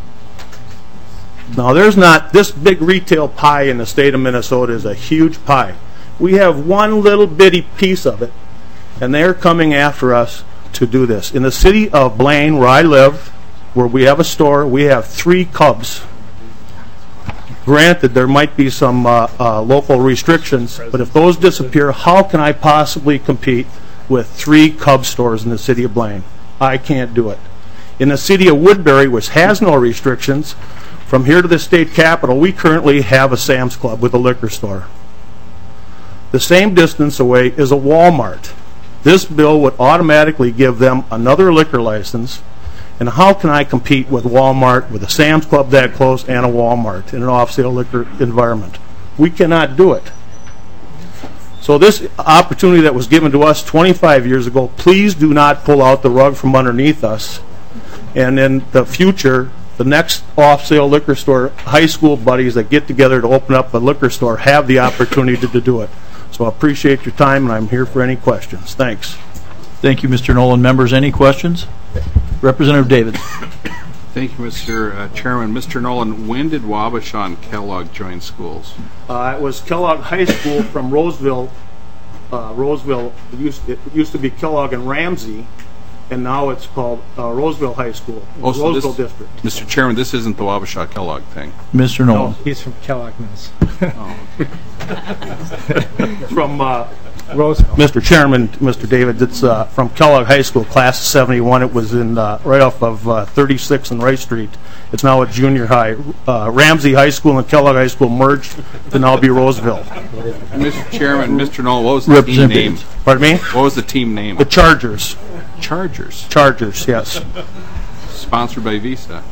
Now, there's not, this big retail pie in the state of Minnesota is a huge pie. We have one little bitty piece of it, and they're coming after us to do this. In the city of Blaine, where I live, where we have a store, we have three Cubs. Granted, there might be some uh, uh, local restrictions, but if those disappear, how can I possibly compete with three Cub stores in the city of Blaine? I can't do it. In the city of Woodbury, which has no restrictions, from here to the state capitol, we currently have a Sam's Club with a liquor store. The same distance away is a Walmart. This bill would automatically give them another liquor license. And how can I compete with Walmart, with a Sam's Club that close, and a Walmart in an off-sale liquor environment? We cannot do it. So this opportunity that was given to us twenty-five years ago, please do not pull out the rug from underneath us. And in the future, the next off-sale liquor store, high school buddies that get together to open up a liquor store have the opportunity to, to do it. So I appreciate your time, and I'm here for any questions. Thanks. Thank you, Mister Nolan. Members, any questions? Representative David. Thank you, Mister Uh, Chairman. Mister Nolan, when did Wabasha and Kellogg join schools? Uh, it was Kellogg High School from Roseville. Uh, Roseville, it used, it used to be Kellogg and Ramsey, and now it's called uh, Roseville High School, Oh, so Roseville this- District. Mister Chairman, this isn't the Wabasha Kellogg thing. Mister Nolan. He's from Kellogg Mills. From uh, Roseville. Mister Chairman, Mister David, it's uh, from Kellogg High School, class of seventy-one. It was in uh, right off of uh, thirty-six and Rice Street. It's now a junior high. Uh, Ramsey High School and Kellogg High School merged to now be Roseville. Mister Chairman, Mister Knoll, what was the team name? Pardon me? What was the team name? The Chargers. Chargers. Chargers, yes. Sponsored by Visa.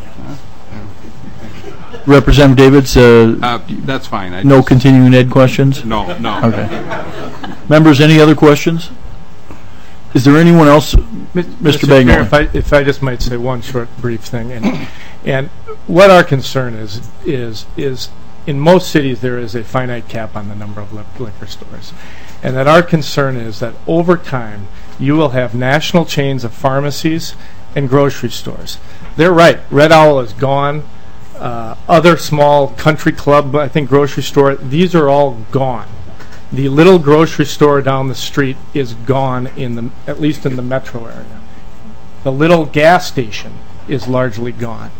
Representative Davids, uh, Uh, that's fine. I no just- continuing ed questions? No, no. Okay. Members, any other questions? Is there anyone else? Mister Chair, Bagnoli. if I, if I just might say one short, brief thing, and and what our concern is is is in most cities there is a finite cap on the number of li- liquor stores, and that our concern is that over time you will have national chains of pharmacies and grocery stores. They're right. Red Owl is gone. Uh, other small country club, I think, grocery store, these are all gone. The little grocery store down the street is gone, in the at least in the metro area. The little gas station is largely gone.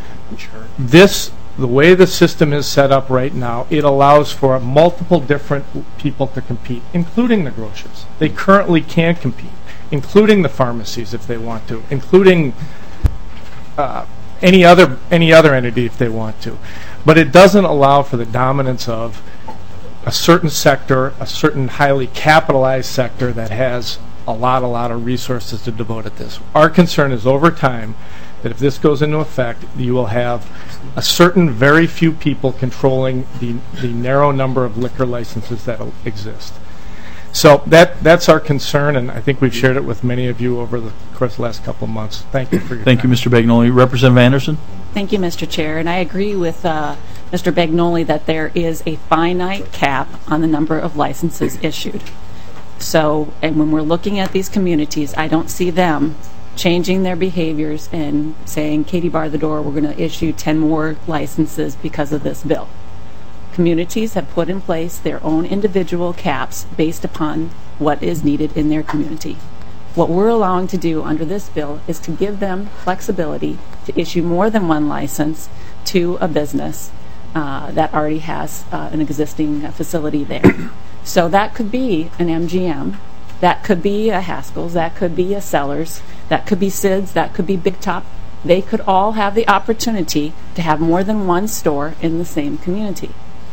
This, the way the system is set up right now, it allows for multiple different people to compete, including the grocers. They currently can compete, including the pharmacies if they want to, including uh, any other any other entity if they want to. But it doesn't allow for the dominance of a certain sector, a certain highly capitalized sector that has a lot, a lot of resources to devote at this. Our concern is over time that if this goes into effect, you will have a certain very few people controlling the, the narrow number of liquor licenses that exist. So that that's our concern, and I think we've shared it with many of you over the course of the last couple of months. Thank you for your Thank time. you, Mister Bagnoli. Representative Anderson? Thank you, Mister Chair, and I agree with uh, Mister Bagnoli that there is a finite cap on the number of licenses issued. So, and when we're looking at these communities, I don't see them changing their behaviors and saying, Katie, bar the door, we're going to issue ten more licenses because of this bill. Communities have put in place their own individual caps based upon what is needed in their community. What we're allowing to do under this bill is to give them flexibility to issue more than one license to a business uh, that already has uh, an existing uh, facility there. So that could be an M G M, that could be a Haskell's, that could be a Sellers, that could be Sid's, that could be Big Top. They could all have the opportunity to have more than one store in the same community.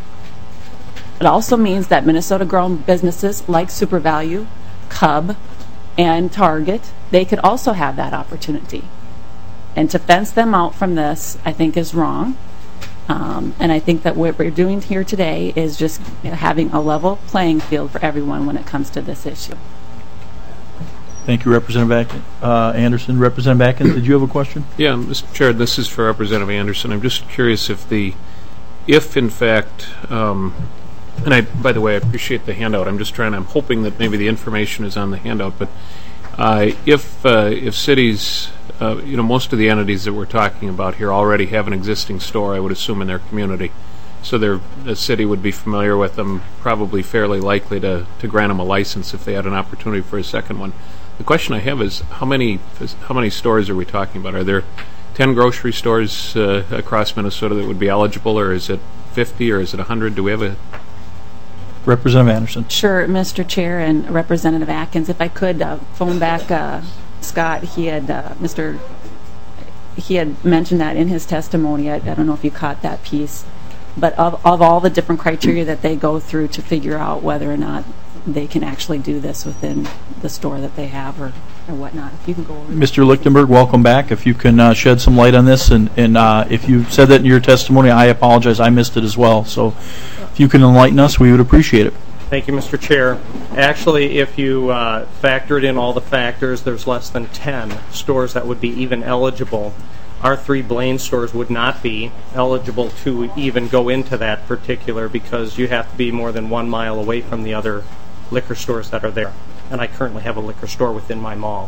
It also means that Minnesota-grown businesses like SuperValue, Cub, and Target, they could also have that opportunity. And to fence them out from this, I think, is wrong. Um, and I think that what we're doing here today is just having a level playing field for everyone when it comes to this issue. Thank you, Representative Atkins. Uh, Anderson. Representative Atkins, did you have a question? Yeah, Mister Chair, this is for Representative Anderson. I'm just curious if the, if in fact, um, and I, by the way, I appreciate the handout. I'm just trying, I'm hoping that maybe the information is on the handout, but uh, if uh, if cities, uh, you know, most of the entities that we're talking about here already have an existing store, I would assume, in their community. So their, the city would be familiar with them, probably fairly likely to, to grant them a license if they had an opportunity for a second one. The question I have is, how many how many stores are we talking about? Are there ten grocery stores uh, across Minnesota that would be eligible, or is it fifty, or is it one hundred? Do we have a... Representative Anderson. Sure, Mister Chair and Representative Atkins, if I could uh, phone back uh, Scott, he had, uh, Mister he had mentioned that in his testimony. I, I don't know if you caught that piece. But of, of all the different criteria that they go through to figure out whether or not they can actually do this within the store that they have or, or whatnot. If you can go over Mister Lichtenberg, welcome back. If you can uh, shed some light on this, and, and uh, if you said that in your testimony, I apologize. I missed it as well. So if you can enlighten us, we would appreciate it. Thank you, Mister Chair. Actually, if you uh, factored in all the factors, there's less than ten stores that would be even eligible. Our three Blaine stores would not be eligible to even go into that particular, because you have to be more than one mile away from the other liquor stores that are there. And I currently have a liquor store within my mall.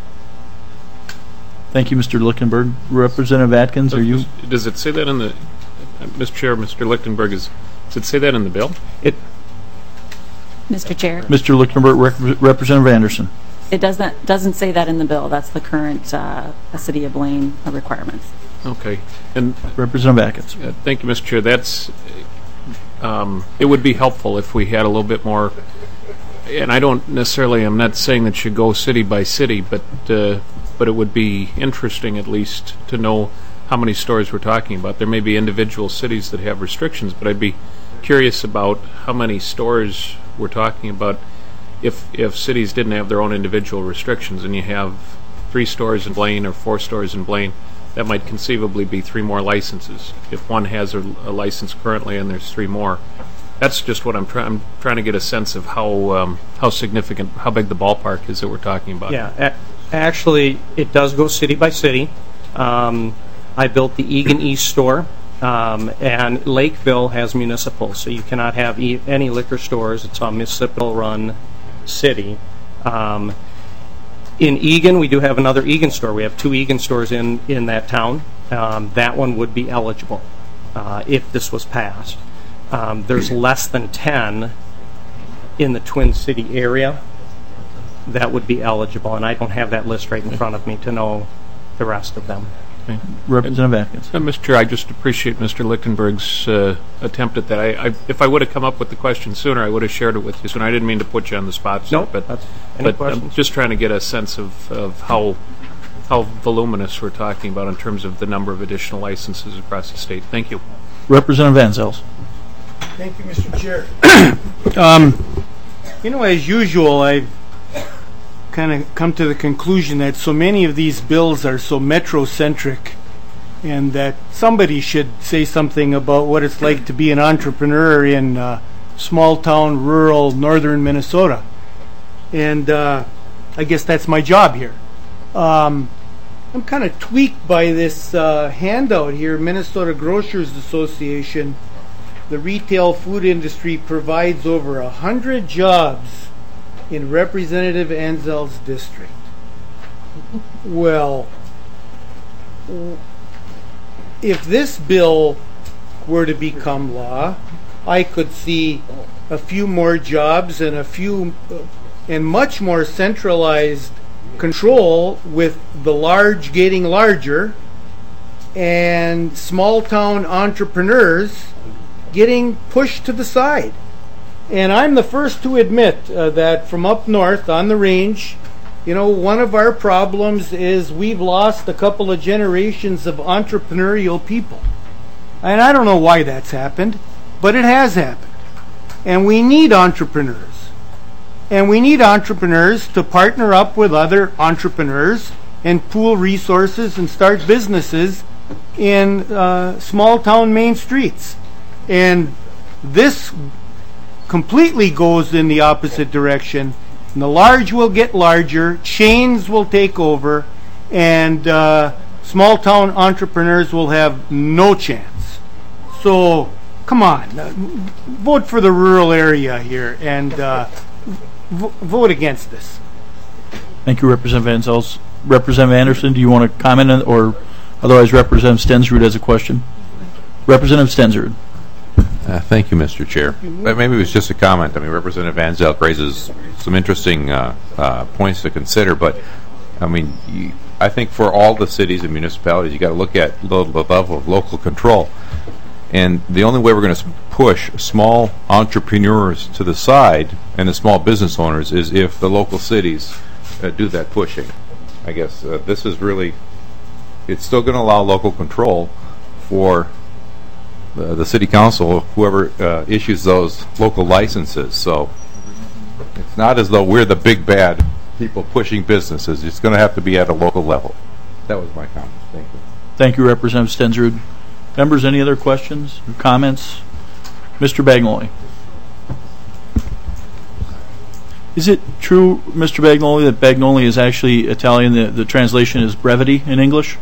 Thank you, Mister Lichtenberg. Representative Atkins, are you? Does it say that in the, uh, Mister Chair, Mister Lichtenberg, is, does it say that in the bill? It, Mister Chair. Mister Lichtenberg, Rep- Representative Anderson. It doesn't doesn't say that in the bill. That's the current uh, City of Blaine uh, requirements. Okay. And Representative Atkins. Uh, thank you, Mister Chair. That's, um, it would be helpful if we had a little bit more and I don't necessarily, I'm not saying that you go city by city, but uh, but it would be interesting at least to know how many stores we're talking about. There may be individual cities that have restrictions, but I'd be curious about how many stores we're talking about if if cities didn't have their own individual restrictions, and you have three stores in Blaine or four stores in Blaine, that might conceivably be three more licenses. If one has a, a license currently and there's three more. That's just what I'm trying. I'm trying to get a sense of how um, how significant, how big the ballpark is that we're talking about. Yeah, a- actually, it does go city by city. Um, I built the Eagan East store, um, and Lakeville has municipal, so you cannot have e- any liquor stores. It's a municipal-run city. Um, in Eagan, we do have another Eagan store. We have two Eagan stores in in that town. Um, that one would be eligible uh, if this was passed. Um, there's less than ten in the Twin City area that would be eligible, and I don't have that list right in front of me to know the rest of them. Okay. Representative Atkins. Uh, Mister Chair, I just appreciate Mister Lichtenberg's uh, attempt at that. I, I, if I would have come up with the question sooner, I would have shared it with you sooner. I didn't mean to put you on the spot, sir, nope, but, that's, any but I'm just trying to get a sense of, of how how voluminous we're talking about in terms of the number of additional licenses across the state. Thank you. Representative Van Zels. Thank you, Mister Chair. um, you know, as usual, I've kind of come to the conclusion that so many of these bills are so metrocentric, and that somebody should say something about what it's like to be an entrepreneur in uh, small-town, rural, northern Minnesota. And uh, I guess that's my job here. Um, I'm kind of tweaked by this uh, handout here, Minnesota Grocers Association. The retail food industry provides over a hundred jobs in Representative Anzel's district. Well, if this bill were to become law, I could see a few more jobs and a few uh, and much more centralized control, with the large getting larger and small town entrepreneurs getting pushed to the side. And I'm the first to admit uh, that from up north on the range, you know, one of our problems is we've lost a couple of generations of entrepreneurial people. And I don't know why that's happened, but it has happened. And we need entrepreneurs. And we need entrepreneurs to partner up with other entrepreneurs and pool resources and start businesses in uh, small town main streets. And this completely goes in the opposite direction. And the large will get larger, chains will take over, and uh, small town entrepreneurs will have no chance. So, come on, uh, vote for the rural area here, and uh, v- vote against this. Thank you, Representative Van Zels. Representative Anderson, do you want to comment on, or otherwise Representative Stensrud has a question? Representative Stensrud. Uh, thank you, Mister Chair. But maybe it was just a comment. I mean, Representative Van Zelt raises some interesting uh, uh, points to consider, but I mean, you, I think for all the cities and municipalities, you got to look at the level of local control. And the only way we're going to push small entrepreneurs to the side and the small business owners is if the local cities uh, do that pushing. I guess uh, this is really, it's still going to allow local control for Uh, the city council, whoever uh, issues those local licenses. So it's not as though we're the big bad people pushing businesses. It's going to have to be at a local level. That was my comment. Thank you. Thank you, Representative Stensrud. Members, any other questions or comments? Mister Bagnoli. Is it true, Mister Bagnoli, that Bagnoli is actually Italian? The, the translation is brevity in English?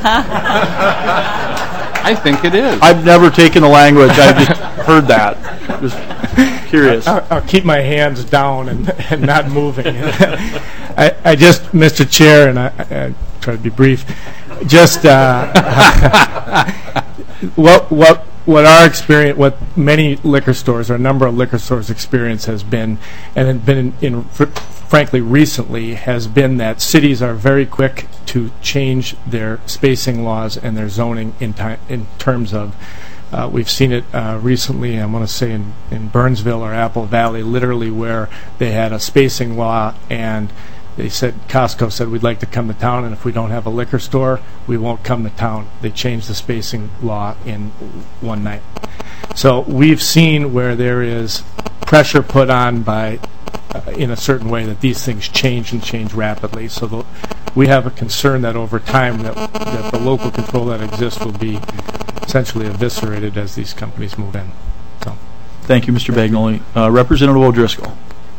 I think it is. I've never taken the language. I've just heard that. Just curious. I'll, I'll keep my hands down and, and not moving. I, I just, Mister Chair, and I, I try to be brief, just uh, what what what our experience, what many liquor stores, or a number of liquor stores' experience has been, and had been in, in fr- frankly recently, has been that cities are very quick to change their spacing laws and their zoning in, ti- in terms of Uh, we've seen it uh, recently, I want to say in, in Burnsville or Apple Valley, literally where they had a spacing law, and they said, Costco said, we'd like to come to town, and if we don't have a liquor store, we won't come to town. They changed the spacing law in one night. So we've seen where there is pressure put on by, uh, in a certain way, that these things change and change rapidly. So the, we have a concern that over time that, that the local control that exists will be essentially eviscerated as these companies move in. So, thank you, Mister Bagnoli. Uh, Representative O'Driscoll.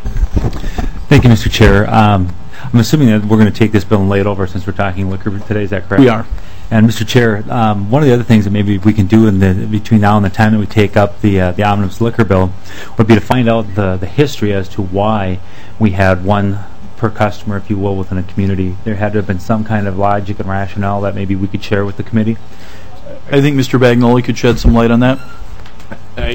Thank you, Mister Chair. Um, I'm assuming that we're going to take this bill and lay it over since we're talking liquor today. Is that correct? We are. And Mister Chair, um, one of the other things that maybe we can do in the between now and the time that we take up the uh, the omnibus liquor bill would be to find out the the history as to why we had one per customer, if you will, within a community. There had to have been some kind of logic and rationale that maybe we could share with the committee. I think Mister Bagnoli could shed some light on that. I,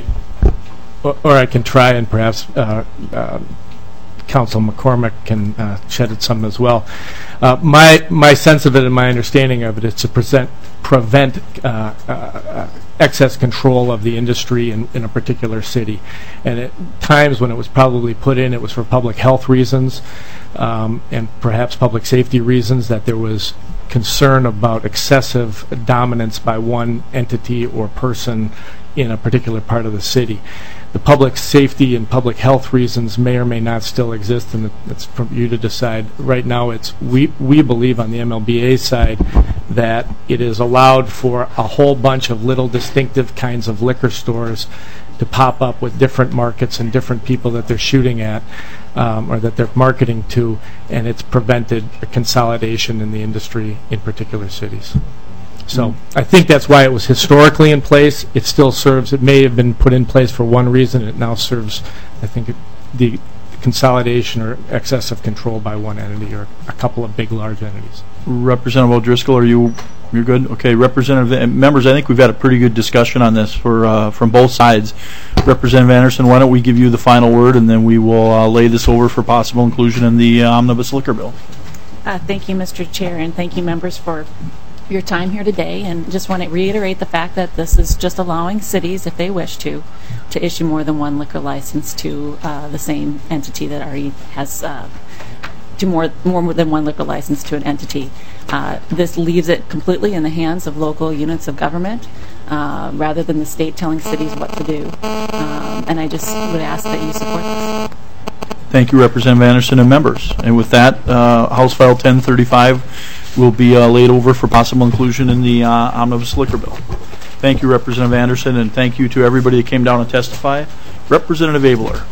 or, or I can try, and perhaps uh, uh, Council McCormick can uh, shed it some as well. Uh, my my sense of it and my understanding of it is to present, prevent uh, uh, excess control of the industry in, in a particular city. And at times when it was probably put in, it was for public health reasons um, and perhaps public safety reasons, that there was concern about excessive dominance by one entity or person in a particular part of the city. The public safety and public health reasons may or may not still exist, and it's for you to decide. Right now, it's we we believe on the M L B A side that it is allowed for a whole bunch of little distinctive kinds of liquor stores to pop up with different markets and different people that they're shooting at um, or that they're marketing to, and it's prevented a consolidation in the industry in particular cities. So mm-hmm. I think that's why it was historically in place. It still serves. It may have been put in place for one reason. It now serves, I think, it, the consolidation or excessive control by one entity or a couple of big, large entities. Representative O'Driscoll, are you you're good? Okay, Representative uh, members, I think we've had a pretty good discussion on this for uh, from both sides. Representative Anderson, why don't we give you the final word, and then we will uh, lay this over for possible inclusion in the uh, omnibus liquor bill. Uh, thank you, Mister Chair, and thank you, members, for your time here today, and just want to reiterate the fact that this is just allowing cities, if they wish to, to issue more than one liquor license to uh, the same entity that already has uh, to more more than one liquor license to an entity. Uh, this leaves it completely in the hands of local units of government, uh, rather than the state telling cities what to do. Um, and I just would ask that you support this. Thank you, Representative Anderson and members. And with that, uh, House File ten thirty-five will be uh, laid over for possible inclusion in the uh, omnibus liquor bill. Thank you, Representative Anderson, and thank you to everybody that came down and testified. Representative Abler.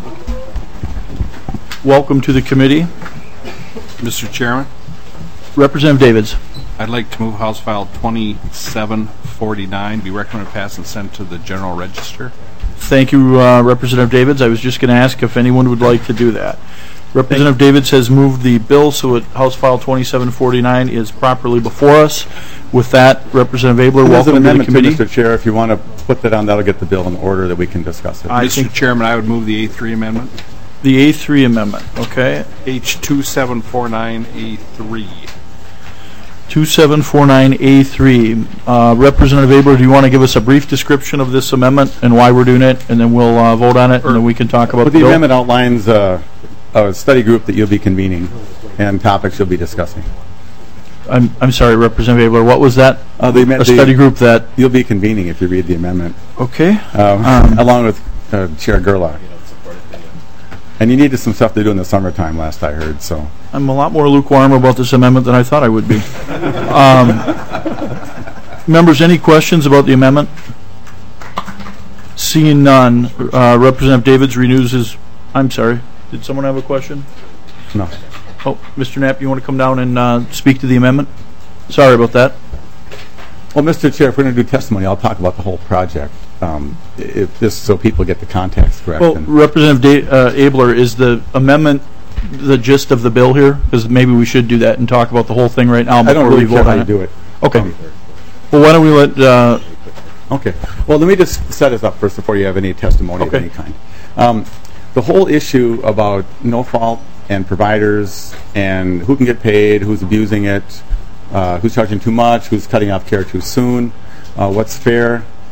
Welcome to the committee. Mister Chairman. Representative Davids. I'd like to move House File twenty-seven forty-nine be recommended pass and sent to the General Register. Thank you, uh, Representative Davids. I was just going to ask if anyone would like to do that. Representative Davids has moved the bill so that House File twenty-seven forty-nine is properly before us. With that, Representative Abler, There's welcome an to the amendment committee. too, Mister Chair. If you want to put that on, that'll get the bill in order that we can discuss it. I Mister Chairman, I would move the A three amendment. The A three amendment, okay. H twenty-seven forty-nine A three. twenty-seven forty-nine A three. Uh, Representative Abler, do you want to give us a brief description of this amendment and why we're doing it, and then we'll uh, vote on it, and then we can talk about But the the bill? amendment outlines uh, a study group that you'll be convening and topics you'll be discussing. I'm I'm sorry, Representative Abler, what was that? Uh, the, a study group that you'll be convening if you read the amendment. Okay. Um, Um, along with uh, Chair Gerlach. And you needed some stuff to do in the summertime, last I heard. So I'm a lot more lukewarm about this amendment than I thought I would be. um, members, any questions about the amendment? Seeing none, uh, Representative Davids renews his. I'm sorry. Did someone have a question? No. Oh, Mister Knapp, you want to come down and uh, speak to the amendment? Sorry about that. Well, Mister Chair, if we're going to do testimony, I'll talk about the whole project. Um, if this so people get the context correct. Well, Representative da uh, Abler, is the amendment the gist of the bill here? Because maybe we should do that and talk about the whole thing right now. I don't really we care vote how on you it. do it. Okay. Well, why don't we let... Uh, okay. Well, let me just set us up first before you have any testimony okay. of any kind. Um, the whole issue about no fault and providers and who can get paid, who's abusing it, uh, who's charging too much, who's cutting off care too soon, uh, what's fair,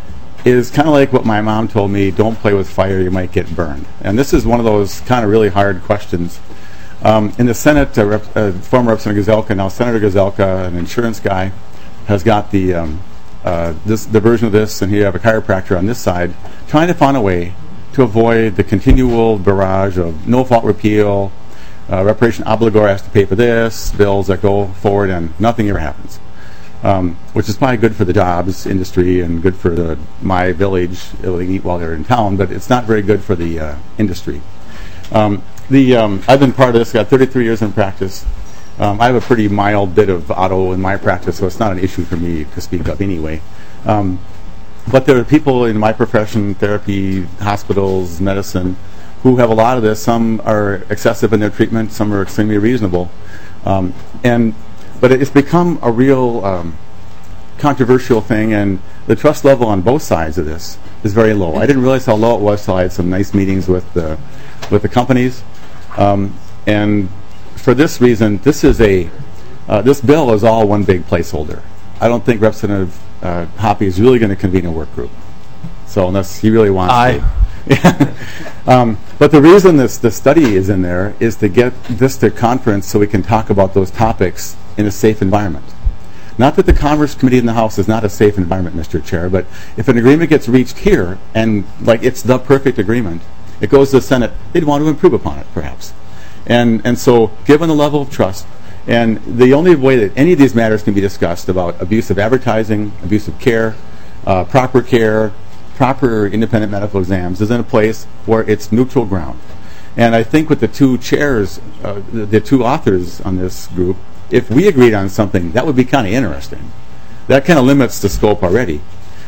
is kind of like what my mom told me, don't play with fire, you might get burned. And this is one of those kind of really hard questions. Um, in the Senate, uh, Rep, uh, former Representative Gazelka, now Senator Gazelka, an insurance guy, has got the um, uh, this the version of this, and he have a chiropractor on this side, trying to find a way to avoid the continual barrage of no-fault repeal, uh, reparation obligor has to pay for this, bills that go forward, and nothing ever happens. Um, which is probably good for the jobs industry and good for the, my village, they eat while they're in town, but it's not very good for the uh, industry. Um, the um, I've been part of this, got thirty-three years in practice. Um, I have a pretty mild bit of auto in my practice, so it's not an issue for me to speak of anyway. Um, but there are people in my profession, therapy, hospitals, medicine, who have a lot of this. Some are excessive in their treatment, some are extremely reasonable. Um, and But it's become a real um, controversial thing, and the trust level on both sides of this is very low. I didn't realize how low it was until I had some nice meetings with the, with the companies. Um, and for this reason, this is a uh, this bill is all one big placeholder. I don't think Representative uh, Hoppe is really going to convene a work group. So unless he really wants Aye. to. um, but the reason this the study is in there is to get this to conference so we can talk about those topics in a safe environment. Not that the Commerce Committee in the House is not a safe environment, Mister Chair, but if an agreement gets reached here, and like it's the perfect agreement, it goes to the Senate, they'd want to improve upon it, perhaps. And and so, given the level of trust, and the only way that any of these matters can be discussed about abusive advertising, abusive care, uh, proper care, proper independent medical exams, is in a place where it's neutral ground. And I think with the two chairs, uh, the, the two authors on this group, if we agreed on something, that would be kind of interesting. That kind of limits the scope already.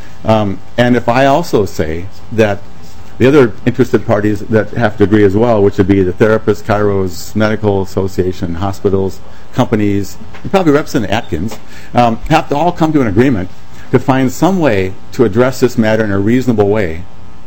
Um, and if I also say that the other interested parties that have to agree as well, which would be the therapists, chiros, medical association, hospitals, companies, and probably Representative Atkins, um, have to all come to an agreement to find some way to address this matter in a reasonable way.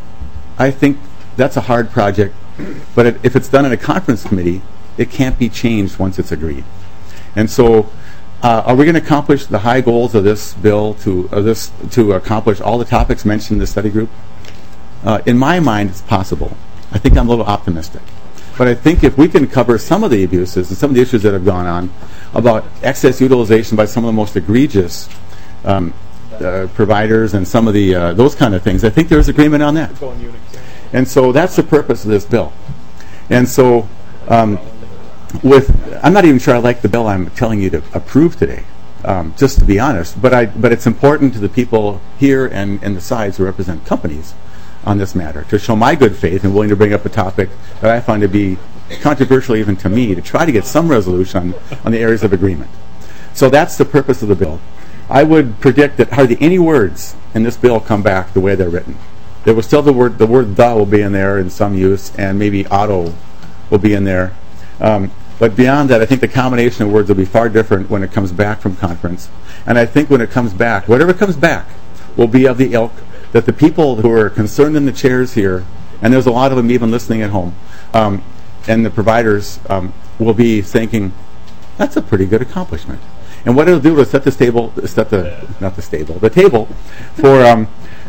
I think that's a hard project, but it, if it's done in a conference committee, it can't be changed once it's agreed. And so, uh, are we going to accomplish the high goals of this bill to uh, this to accomplish all the topics mentioned in the study group? Uh, in my mind, it's possible. I think I'm a little optimistic. But I think if we can cover some of the abuses and some of the issues that have gone on about excess utilization by some of the most egregious um, uh, providers and some of the uh, those kind of things, I think there's agreement on that. And so that's the purpose of this bill. And so. Um, With, I'm not even sure I like the bill I'm telling you to approve today, um, just to be honest. But I, but it's important to the people here and, and the sides who represent companies on this matter to show my good faith and willing to bring up a topic that I find to be controversial even to me, to try to get some resolution on, on the areas of agreement. So that's the purpose of the bill. I would predict that hardly any words in this bill come back the way they're written. There will still the word the word "the" will be in there in some use, and maybe "auto" will be in there. Um, But beyond that, I think the combination of words will be far different when it comes back from conference. And I think when it comes back, whatever comes back, will be of the ilk that the people who are concerned in the chairs here, and there's a lot of them even listening at home, um, and the providers um, will be thinking, that's a pretty good accomplishment. And what it'll do is set the stable, set the, not the stable, the table for um,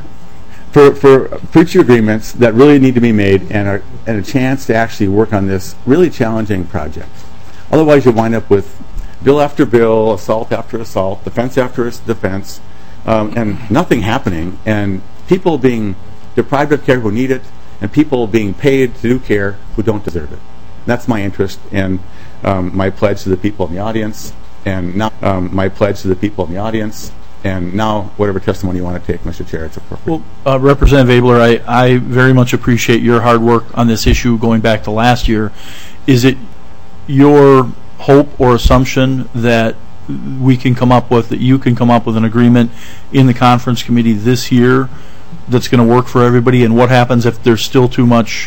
for, for future agreements that really need to be made and, are, and a chance to actually work on this really challenging project. Otherwise, you'll wind up with bill after bill, assault after assault, defense after defense, um, and nothing happening, and people being deprived of care who need it, and people being paid to do care who don't deserve it. That's my interest and um, my pledge to the people in the audience, and now um, my pledge to the people in the audience. And now, whatever testimony you want to take, Mister Chair, it's appropriate. Well, uh, Representative Abler, I, I very much appreciate your hard work on this issue going back to last year. Is it your hope or assumption that we can come up with, that you can come up with an agreement in the conference committee this year that's going to work for everybody? And what happens if there's still too much,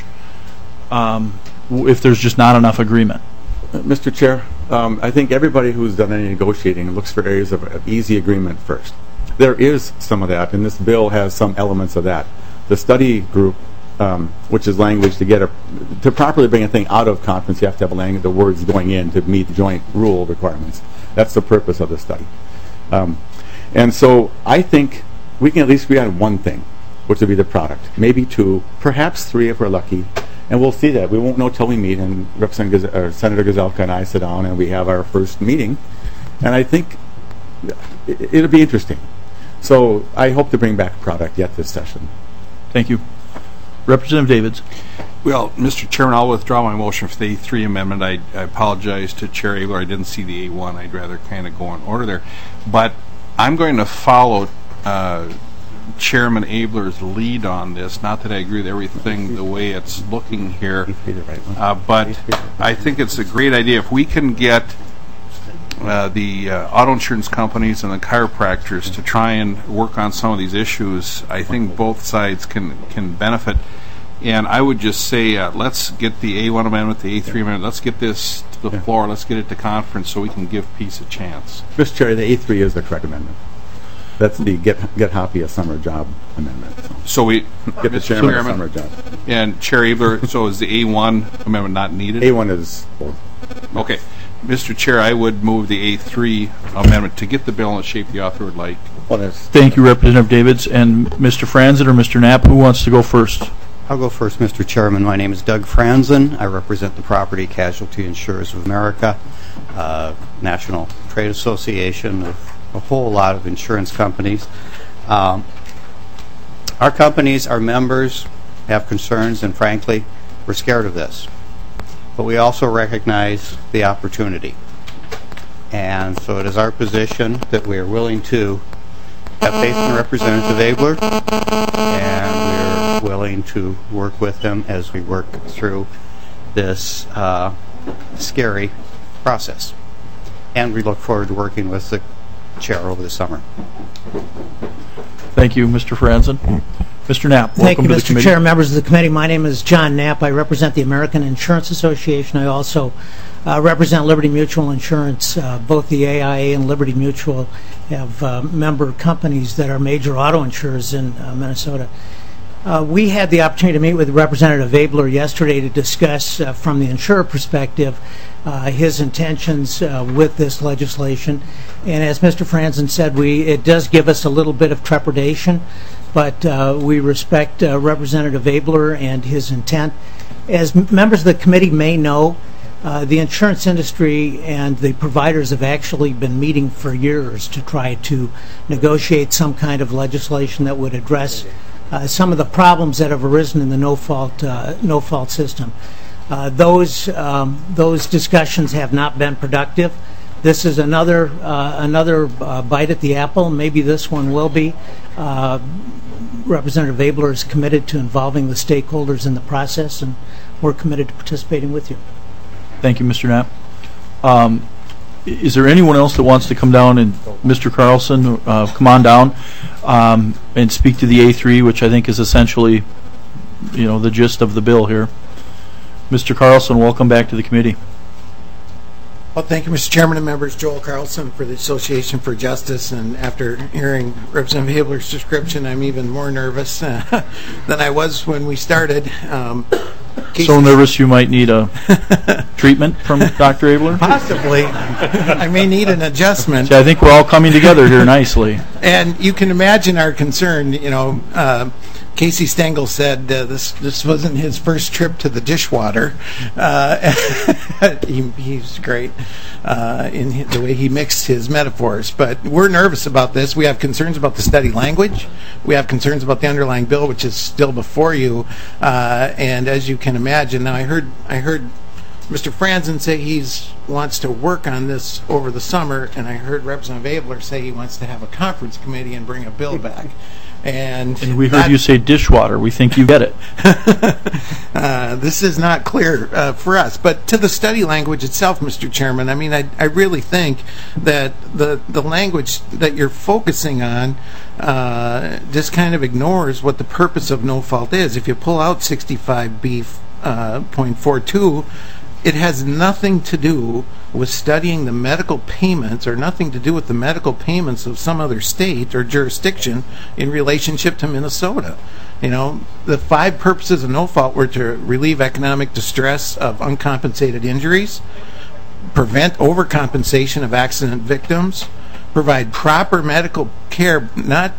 um, if there's just not enough agreement? Uh, Mister Chair, um, I think everybody who's done any negotiating looks for areas of, of easy agreement first. There is some of that, and this bill has some elements of that. The study group, um, which is language to get a, to properly bring a thing out of conference, you have to have a language, the words going in to meet joint rule requirements. That's the purpose of the study. Um, and so I think we can at least agree on one thing. which would be the product. Maybe two, perhaps three if we're lucky. And we'll see that. We won't know till we meet, and Representative Gaz- or Senator Gazelka and I sit down and we have our first meeting. And I think it, it'll be interesting. So I hope to bring back a product yet this session. Thank you. Representative Davids. Well, Mister Chairman, I'll withdraw my motion for the A three amendment. I, I apologize to Chair Abler. I didn't see the A one. I'd rather kind of go in order there. But I'm going to follow uh, Chairman Abler's lead on this. Not that I agree with everything the way it's looking here, uh, but I think it's a great idea. If we can get uh, the uh, auto insurance companies and the chiropractors to try and work on some of these issues, I think both sides can, can benefit. And I would just say, uh, let's get the A one amendment, the A three amendment, let's get this to the floor, let's get it to conference so we can give peace a chance. Mister Chair, the A three is the correct amendment. That's the get get Hoppy a summer job amendment. So, so we get the chairman a summer job. And Chair Abler, so is the A one amendment not needed? A one is full. Okay. Mister Chair, I would move the A three amendment to get the bill in the shape the author would like. Well, Thank you, Representative Davids. And Mister Franzen or Mister Knapp, who wants to go first? I'll go first, Mister Chairman. My name is Doug Franzen. I represent the Property Casualty Insurers of America, uh, National Trade Association of a whole lot of insurance companies. Um, our companies, our members have concerns, and frankly, we're scared of this. But we also recognize the opportunity. And so it is our position that we are willing to have faith in Representative Abler, and we're willing to work with him as we work through this uh, scary process. And we look forward to working with the chair over the summer. Thank you, Mister Franzen. Mister Knapp, welcome Thank you, to the Mister committee. Chair, members of the committee. My name is John Knapp. I represent the American Insurance Association. I also uh, represent Liberty Mutual Insurance. Uh, both the A I A and Liberty Mutual have uh, member companies that are major auto insurers in uh, Minnesota. Uh, we had the opportunity to meet with Representative Abler yesterday to discuss, uh, from the insurer perspective, uh, his intentions uh, with this legislation. And as Mister Franzen said, we it does give us a little bit of trepidation, but uh, we respect uh, Representative Abler and his intent. As m- members of the committee may know, uh, the insurance industry and the providers have actually been meeting for years to try to negotiate some kind of legislation that would address uh, some of the problems that have arisen in the no-fault uh, no-fault system. Uh, those um, those discussions have not been productive. This is another uh, another uh, bite at the apple. Maybe this one will be. Uh, Representative Abler is committed to involving the stakeholders in the process, and we're committed to participating with you. Thank you, Mister Knapp. Um, is there anyone else that wants to come down, and Mister Carlson, uh, come on down um, and speak to the A three, which I think is essentially, you know, the gist of the bill here. Mister Carlson, welcome back to the committee. Well, thank you, Mister Chairman and members. Joel Carlson for the Association for Justice, and after hearing Representative Abler's description, I'm even more nervous uh, than I was when we started. Um, so nervous you might need a treatment from Doctor Abler? Possibly. I may need an adjustment. See, I think we're all coming together here nicely. And you can imagine our concern, you know, uh, Casey Stengel said uh, this this wasn't his first trip to the dishwater. Uh, he, he's great uh, in the way he mixed his metaphors. But we're nervous about this. We have concerns about the study language. We have concerns about the underlying bill, which is still before you. Uh, and as you can imagine, now I heard I heard Mister Franzen say he's wants to work on this over the summer, and I heard Representative Abler say he wants to have a conference committee and bring a bill back. And, and we heard that, you say dishwater. We think you get it. uh, this is not clear uh, for us. But to the study language itself, Mister Chairman, I mean, I, I really think that the the language that you're focusing on uh, just kind of ignores what the purpose of no fault is. If you pull out sixty-five B point forty-two, it has nothing to do with studying the medical payments, or nothing to do with the medical payments of some other state or jurisdiction in relationship to Minnesota. You know, the five purposes of no fault were to relieve economic distress of uncompensated injuries, prevent overcompensation of accident victims, provide proper medical care, not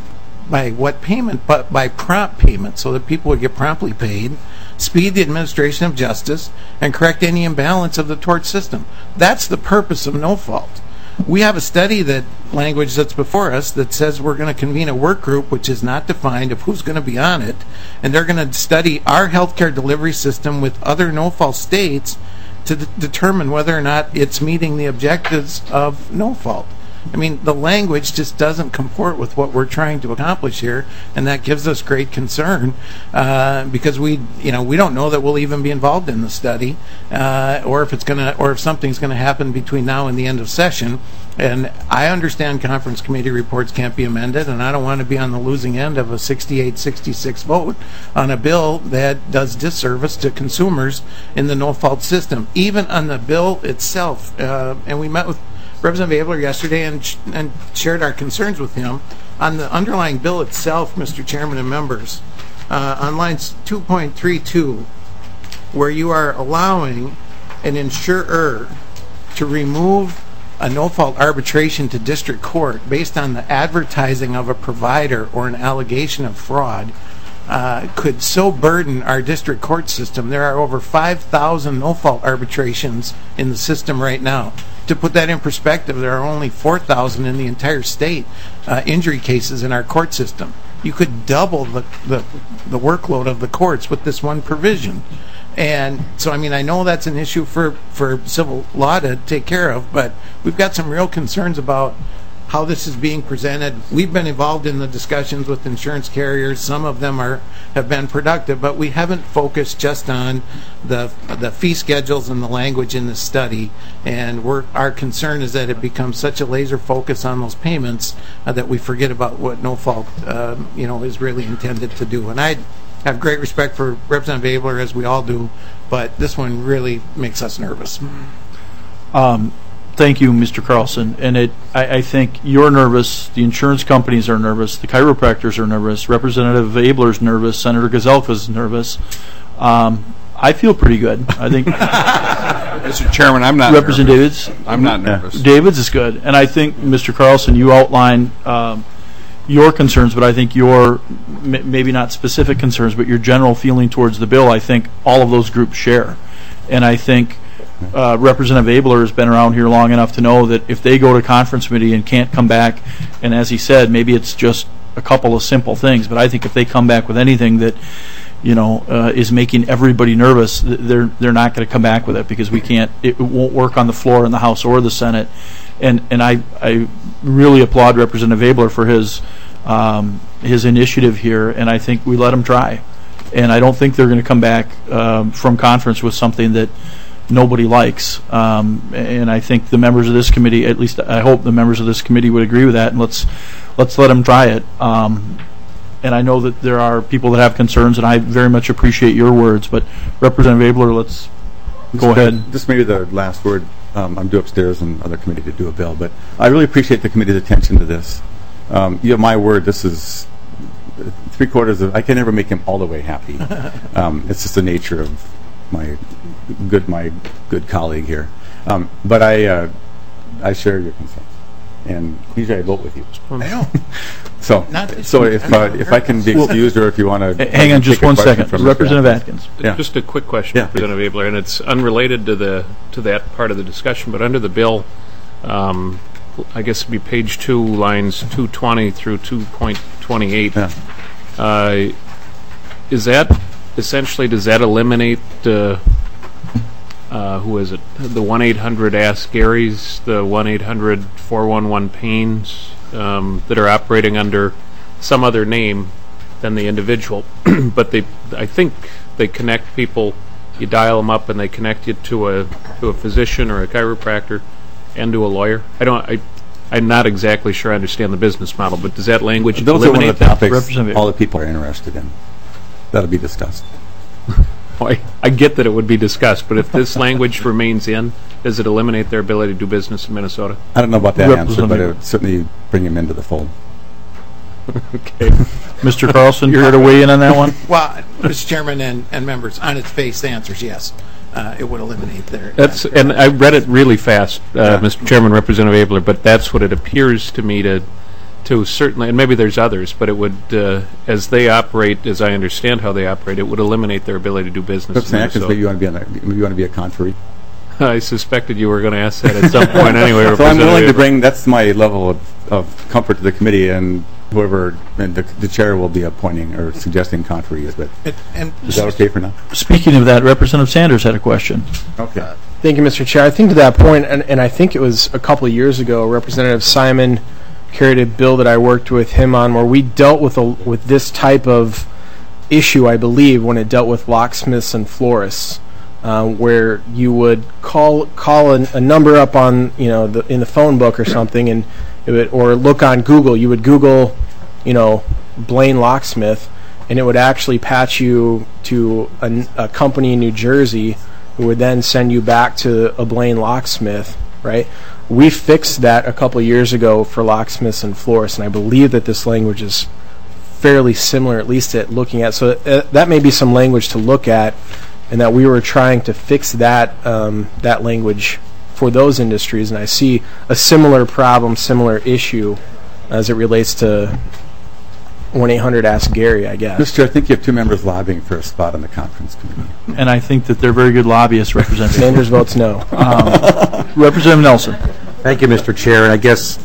by what payment, but by prompt payment, so that people would get promptly paid, speed the administration of justice, and correct any imbalance of the tort system. That's the purpose of no fault. We have a study that language that's before us that says we're going to convene a work group which is not defined of who's going to be on it, and they're going to study our healthcare delivery system with other no-fault states to d- determine whether or not it's meeting the objectives of no fault. I mean, the language just doesn't comport with what we're trying to accomplish here, and that gives us great concern uh, because we, you know, we don't know that we'll even be involved in the study, uh, or if it's gonna, or if something's going to happen between now and the end of session. And I understand conference committee reports can't be amended, and I don't want to be on the losing end of a sixty-eight sixty-six vote on a bill that does disservice to consumers in the no-fault system. Even on the bill itself, uh, and we met with Representative Abler yesterday and, sh- and shared our concerns with him on the underlying bill itself, Mister Chairman and members, uh, on lines two point three two, where you are allowing an insurer to remove a no-fault arbitration to district court based on the advertising of a provider or an allegation of fraud, uh, could so burden our district court system. There are over five thousand no-fault arbitrations in the system right now. To put that in perspective, there are only four thousand in the entire state uh, injury cases in our court system. You could double the, the the workload of the courts with this one provision. And so, I mean, I know that's an issue for, for civil law to take care of, but we've got some real concerns about how this is being presented. We've been involved in the discussions with insurance carriers. Some of them are have been productive, but we haven't focused just on the the fee schedules and the language in the study. And we're, our concern is that it becomes such a laser focus on those payments uh, that we forget about what no fault uh, you know is really intended to do. And I have great respect for Representative Abler, as we all do, but this one really makes us nervous. Um, Thank you, Mister Carlson. And it, I, I think you're nervous, the insurance companies are nervous, the chiropractors are nervous, Representative Abler's nervous, Senator Gazelka's nervous. Um, I feel pretty good. I think Mister Chairman, I'm not Representative nervous. Davids, I'm not nervous. Yeah, Davids is good. And I think, Mister Carlson, you outlined um, your concerns, but I think your, m- maybe not specific concerns, but your general feeling towards the bill, I think all of those groups share. And I think Uh, Representative Abler has been around here long enough to know that if they go to conference committee and can't come back, and as he said, maybe it's just a couple of simple things, but I think if they come back with anything that, you know, uh, is making everybody nervous, they're they're not going to come back with it because we can't. It won't work on the floor in the House or the Senate, and and I I really applaud Representative Abler for his um, his initiative here, and I think we let him try, and I don't think they're going to come back um, from conference with something that nobody likes, um, and I think the members of this committee, at least I hope the members of this committee would agree with that, and let's let's let them try it. Um, and I know that there are people that have concerns, and I very much appreciate your words, but Representative Abler, let's go ahead. Just maybe the last word. Um, I'm due upstairs and other committee to do a bill, but I really appreciate the committee's attention to this. Um, you know, my word, this is three quarters of, I can never make him all the way happy. Um, it's just the nature of my good my good colleague here, um, but I uh, I share your concerns, and usually I vote with you. I know. so so if uh, if I can be excused, or if you want to hang on just one second, Representative Atkins. Yeah. Just a quick question, yeah, Representative Abler, and it's unrelated to the to that part of the discussion, but under the bill, um, I guess it'd be page two, lines two twenty through two point twenty-eight. Yeah. Uh, is that essentially, does that eliminate uh, uh, who is it? The one eight hundred Ask Gary's, the one eight hundred four one one Pains um, that are operating under some other name than the individual, but they, I think, they connect people. You dial them up, and they connect you to a to a physician or a chiropractor, and to a lawyer. I don't. I, I'm not exactly sure I understand the business model, but does that language Those eliminate are one of the topics that? all the people are interested in. That'll be discussed. Well, I, I get that it would be discussed, but if this language remains in, does it eliminate their ability to do business in Minnesota? I don't know about that answer, but it would certainly bring him into the fold. Okay. Mister Carlson, you're here to weigh in on that one? Well, Mister Chairman and, and members, on its face, the answer is yes. Uh, it would eliminate their... That's uh, and I read it really fast, uh, yeah. Mister Chairman, Representative Abler, but that's what it appears to me to to certainly, and maybe there's others, but it would, uh, as they operate, as I understand how they operate, it would eliminate their ability to do business. But Minnesota. Maybe you want to be on a, maybe you want to be a conferee. I suspected you were going to ask that at some point anyway. So I'm willing to bring, that's my level of, of comfort to the committee, and whoever, and the, the chair will be appointing or suggesting conferees, but and, and is that okay for now? Speaking of that, Representative Sanders had a question. Okay. Thank you, Mister Chair. I think to that point, and, and I think it was a couple of years ago, Representative Simon carried a bill that I worked with him on where we dealt with a, with this type of issue, I believe, when it dealt with locksmiths and florists. Uh, where you would call call a, a number up on you know the, in the phone book or something, and it would, or look on Google. You would Google, you know, Blaine locksmith, and it would actually patch you to a, a company in New Jersey, who would then send you back to a Blaine locksmith. Right? We fixed that a couple of years ago for locksmiths and florists, and I believe that this language is fairly similar, at least at looking at. So uh, that may be some language to look at. And that we were trying to fix that um, that language for those industries, and I see a similar problem, similar issue as it relates to one eight hundred ask Gary, I guess. Mister I think you have two members lobbying for a spot on the conference committee. And I think that they're very good lobbyists, Representative. Sanders votes no. Um, Representative Nelson. Thank you, Mister Chair. And I guess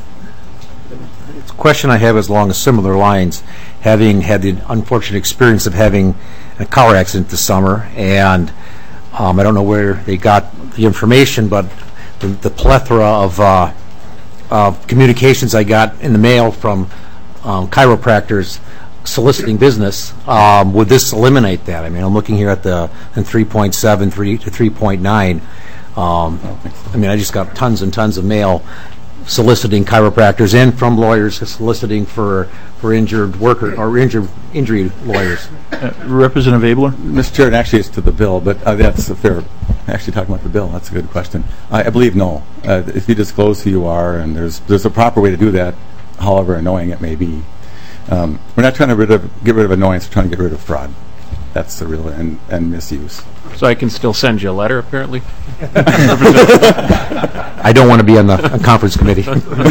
the question I have is along similar lines, having had the unfortunate experience of having a car accident this summer, and um, I don't know where they got the information, but the, the plethora of, uh, of communications I got in the mail from um, chiropractors soliciting business, um, would this eliminate that? I mean, I'm looking here at the in three point seven three to three point nine. Um, I mean, I just got tons and tons of mail soliciting chiropractors and from lawyers soliciting for for injured worker or injured injury lawyers. Uh, Representative Abler? Mister Chair, and actually it's to the bill, but uh, that's a fair. Actually, talking about the bill, that's a good question. I, I believe no. Uh, if you disclose who you are, and there's there's a proper way to do that, however annoying it may be. Um, we're not trying to rid of, get rid of annoyance. We're trying to get rid of fraud. That's the real and, and misuse. So I can still send you a letter, apparently? I don't want to be on the on conference committee.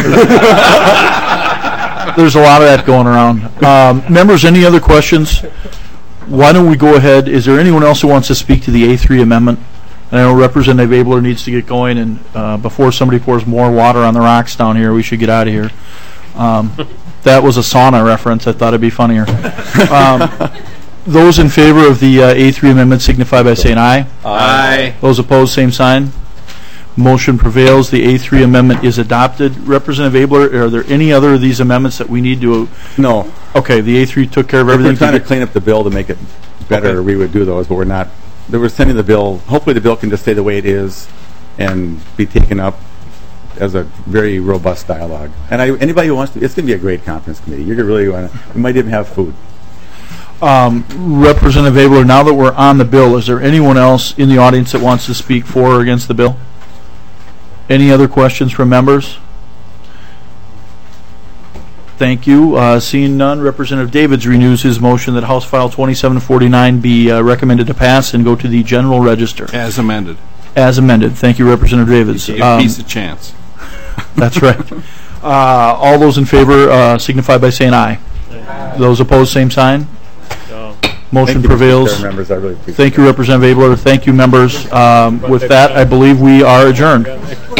There's a lot of that going around. Um, members, any other questions? Why don't we go ahead? Is there anyone else who wants to speak to the A three amendment? And I know Representative Abler needs to get going, and uh, before somebody pours more water on the rocks down here, we should get out of here. Um, that was a sauna reference. I thought it'd be funnier. Um, Those in favor of the uh, A three amendment signify by saying aye. Aye. Those opposed, same sign. Motion prevails. The A three amendment is adopted. Representative Abler, are there any other of these amendments that we need to? No. Okay, the A three took care of If everything. we're trying to clean up the bill to make it better, Okay. we would do those, but we're not. They were sending the bill. Hopefully the bill can just stay the way it is and be taken up as a very robust dialogue. And I, anybody who wants to, it's going to be a great conference committee. You're going to really want to, we might even have food. Um, Representative Abler, now that we're on the bill, is there anyone else in the audience that wants to speak for or against the bill? Any other questions from members? Thank you. Uh, seeing none, Representative Davids renews his motion that House File twenty-seven forty-nine be uh, recommended to pass and go to the General Register. As amended. As amended. Thank you, Representative Davids. Give Um, peace a chance. That's right. Uh, all those in favor uh, signify by saying aye. Aye. Those opposed, same sign. Motion Thank you, prevails. Mister Chair, members. I really appreciate Thank you, Representative Abler. Thank you, members. Um, with that, I believe we are adjourned.